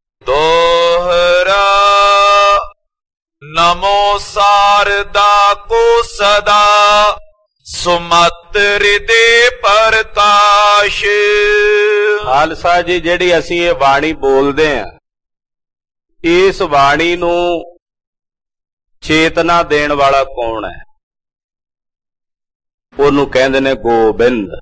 ਦੋਹਰਾ ਨਮੋ ਸਾਰਦਾ ਕੋ ਸਦਾ ਸੁਮਤ ਹਿਰਦੇ ਪ੍ਰਕਾਸ਼। ਖਾਲਸਾ ਜੀ ਜਿਹੜੀ ਅਸੀਂ ਇਹ ਬਾਣੀ ਬੋਲਦੇ ਆਂ, ਇਸ ਬਾਣੀ ਨੂੰ ਚੇਤਨਾ ਦੇਣ ਵਾਲਾ ਕੌਣ ਹੈ? ਉਹਨੂੰ ਕਹਿੰਦੇ ਨੇ ਗੋਬਿੰਦ।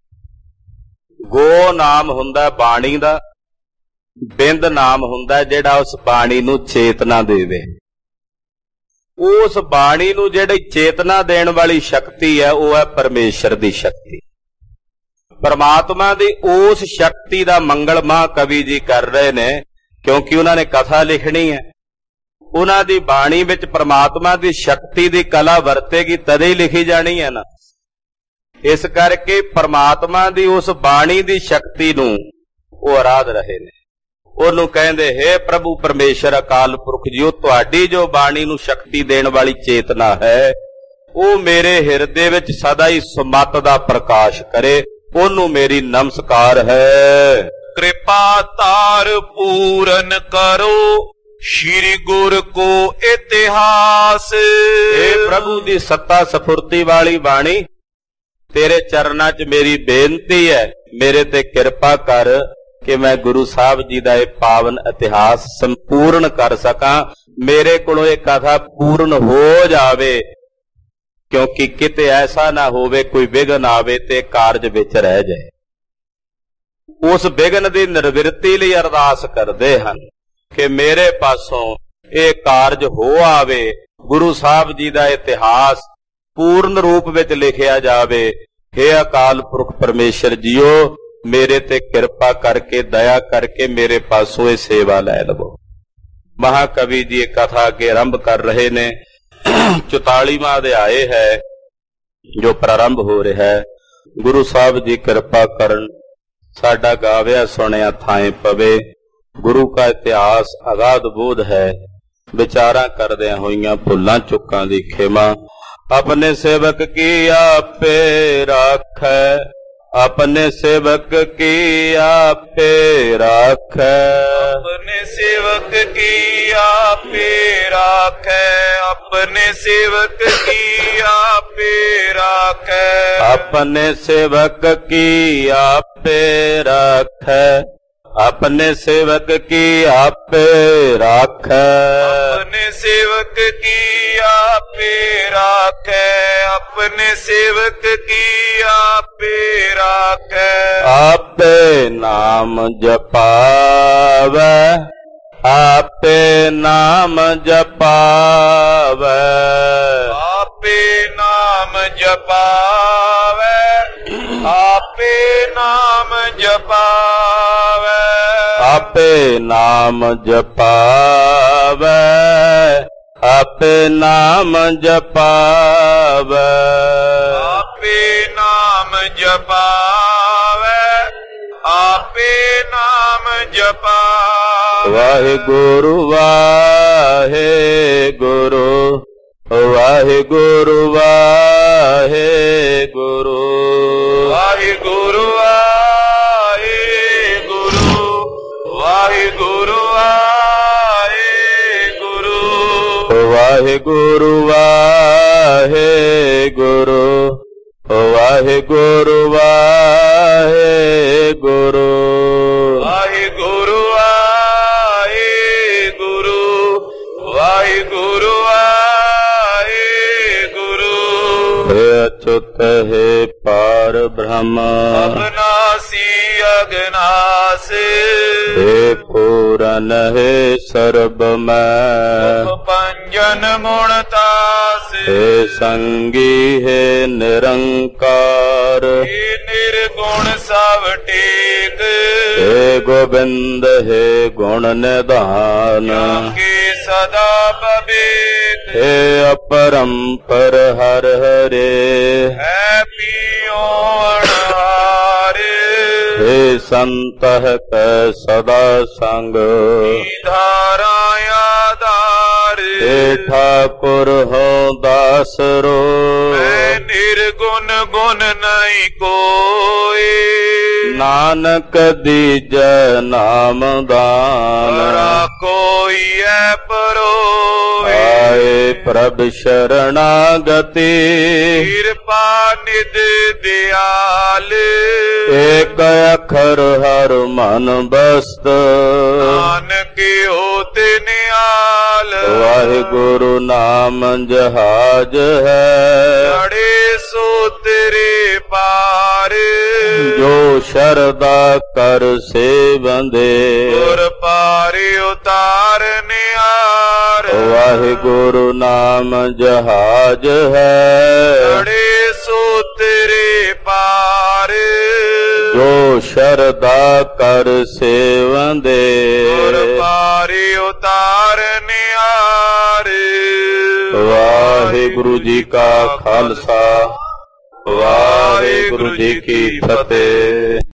ਗੋ ਨਾਮ ਹੁੰਦਾ ਬਾਣੀ ਦਾ, ਬਿੰਦ ਨਾਮ ਹੁੰਦਾ ਜਿਹੜਾ ਉਸ ਬਾਣੀ ਨੂੰ ਚੇਤਨਾ ਦੇਵੇ। ਉਸ ਬਾਣੀ ਨੂੰ ਜਿਹੜੀ ਚੇਤਨਾ ਦੇਣ ਵਾਲੀ ਸ਼ਕਤੀ ਹੈ ਉਹ ਹੈ ਪਰਮੇਸ਼ਰ ਦੀ ਸ਼ਕਤੀ। ਪਰਮਾਤਮਾ ਦੀ ਉਸ ਸ਼ਕਤੀ ਦਾ ਮੰਗਲ ਮਹਾਕਵੀ ਜੀ ਕਰ ਰਹੇ ਨੇ, ਕਿਉਂਕਿ ਉਹਨਾਂ ਨੇ ਕਥਾ ਲਿਖਣੀ ਹੈ। ਉਹਨਾਂ ਦੀ ਬਾਣੀ ਵਿੱਚ ਪਰਮਾਤਮਾ ਦੀ ਸ਼ਕਤੀ ਦੀ ਕਲਾ ਵਰਤੇਗੀ ਤਦੇ ਹੀ ਲਿਖੀ ਜਾਣੀ ਹੈ ਨਾ। ਇਸ ਕਰਕੇ ਪਰਮਾਤਮਾ ਦੀ ਉਸ ਬਾਣੀ ਦੀ ਸ਼ਕਤੀ ਨੂੰ ਉਹ ਆਰਾਧ ਰਹੇ ਨੇ। ਉਹਨੂੰ ਕਹਿੰਦੇ ਹੇ ਪ੍ਰਭੂ ਪਰਮੇਸ਼ਰ ਅਕਾਲ ਪੁਰਖ ਜੀਓ, ਤੁਹਾਡੀ ਜੋ ਬਾਣੀ ਨੂੰ ਸ਼ਕਤੀ ਦੇਣ ਵਾਲੀ ਚੇਤਨਾ ਹੈ ਉਹ ਮੇਰੇ ਹਿਰਦੇ ਵਿੱਚ ਸਦਾ ਹੀ ਸੁਮਤ ਦਾ ਪ੍ਰਕਾਸ਼ ਕਰੇ, ਉਹਨੂੰ ਮੇਰੀ ਨਮਸਕਾਰ ਹੈ। ਕਿਰਪਾ ਤਾਰ ਪੂਰਨ ਕਰੋ ਸ਼੍ਰੀ ਗੁਰ ਕੋ ਇਤਿਹਾਸ। ਹੇ ਪ੍ਰਭੂ ਦੀ ਸੱਤਾ ਸਫੁਰਤੀ ਵਾਲੀ ਬਾਣੀ, ਤੇਰੇ ਚਰਨਾਂ 'ਚ ਮੇਰੀ ਬੇਨਤੀ ਹੈ, ਮੇਰੇ ਤੇ ਕਿਰਪਾ ਕਰ ਕਿ ਮੈਂ ਗੁਰੂ ਸਾਹਿਬ ਜੀ ਦਾ ਇਹ ਪਾਵਨ ਇਤਿਹਾਸ ਸੰਪੂਰਨ ਕਰ ਸਕਾਂ। ਮੇਰੇ ਕੋਲੋਂ ਇਹ ਕਥਾ ਪੂਰਨ ਹੋ ਜਾਵੇ, ਕਿਉਂਕਿ ਕਿਤੇ ਐਸਾ ਨਾ ਹੋਵੇ ਕੋਈ ਵਿਘਨ ਆਵੇ ਤੇ ਕਾਰਜ ਵਿੱਚ ਰਹਿ ਜਾਏ। ਉਸ ਵਿਘਨ ਦੀ ਨਿਰਵਿਰਤੀ ਲਈ ਅਰਦਾਸ ਕਰਦੇ ਹਨ ਕਿ ਮੇਰੇ ਪਾਸੋਂ ਇਹ ਕਾਰਜ ਹੋ ਆਵੇ, ਗੁਰੂ ਸਾਹਿਬ ਜੀ ਦਾ ਇਤਿਹਾਸ ਪੂਰਨ ਰੂਪ ਵਿੱਚ ਲਿਖਿਆ ਜਾਵੇ। ਹੇ ਅਕਾਲ ਪੁਰਖ ਪਰਮੇਸ਼ਰ ਜੀਓ, ਮੇਰੇ ਤੇ ਕਿਰਪਾ ਕਰਕੇ ਦਇਆ ਕਰਕੇ ਮੇਰੇ ਪਾਸੋਂ ਇਹ ਸੇਵਾ ਲੈ ਲਵੋ। ਮਹਾਕਵੀ ਜੀ ਇਹ ਕਥਾ ਅੱਗੇ ਆਰੰਭ ਕਰ ਰਹੇ ਨੇ। 44ਵਾਂ ਅਧਿਆਏ ਹੈ ਜੋ ਪ੍ਰਾਰੰਭ ਹੋ ਰਿਹਾ ਹੈ। ਗੁਰੂ ਸਾਹਿਬ ਜੀ ਕਿਰਪਾ ਕਰਨ, ਸਾਡਾ ਗਾਵਿਆ ਸੁਣਿਆ ਥਾਂ ਪਵੇ। ਗੁਰੂ ਕਾ ਇਤਿਹਾਸ ਅਗਾਧ ਬੋਧ ਹੈ। ਵਿਚਾਰਾਂ ਕਰਦਿਆਂ ਹੋਈਆਂ ਭੁੱਲਾਂ ਚੁੱਕਾਂ ਦੀ ਖਿਮਾ। ਆਪਣੇ ਸੇਵਕ ਕੀ ਆਪੇ ਰਾਖੈ, ਆਪਣੇ ਸੇਵਕ ਕੀ ਆਪੇ ਰਾਖੈ, अपने सेवक की आपे राखै, अपने सेवक की आपे राखै, अपने सेवक की आपे राखै, अपने सेवक की आपे राखै, अपने सेवक की आपे राखै, अपने सेवक की आपे राखै, आपे नाम जपावै, आपे नाम जपावै, आपे नाम जपावै, आपे नाम जपावै, आपे नाम जपावै, आपे नाम जपावै, आपे नाम जपावै, आपे नाम जपावै, वाहिगुरु वाहिगुरु, वाहिगुरु वाहिगुरु, वाहिगुरु वाहिगुरु, वाहिगुरु वाहिगुरु, वाहिगुरु वाहिगुरु, वाहिगुरु वाहिगुरु, वाहिगुरु वाहिगुरु, वाहिगुरु। हे अच्युत हे पार ब्रह्म अविनाशी अगनासी, हे पूरन हे सर्वमय, पंजन मुणतास, हे संगी हे निरंकार, हे निर्गुण सब टेक, हे गोविंद हे गुण निधान, के सदा बबेक, हे अपरंपर हर हरे, है पियो अणहारे, हे संत कै सदा संग, धारा आधार, हे ठाकुर हो दासरो, मैं निर्गुण गुण नहीं कोई, नानक दीजै नाम दान, तेरा कोई है परोए, आए प्रभ शरणागति, कृपा निध दयाल, एक अखर हर मन बस्त, नानक होते निहाल, वाहिगुरु नाम जहाज है, लड़े सो तेरे पार, जो शरदा कर से बंदे, गुर पार उतार निहार, वाहिगुरु नाम जहाज है, लड़े सो तेरे पार, जो शरदा कर से बंदे, गुर पार उतार निहार। वाहिगुरु जी का खालसा, वाहिगुरु जी की फतेह।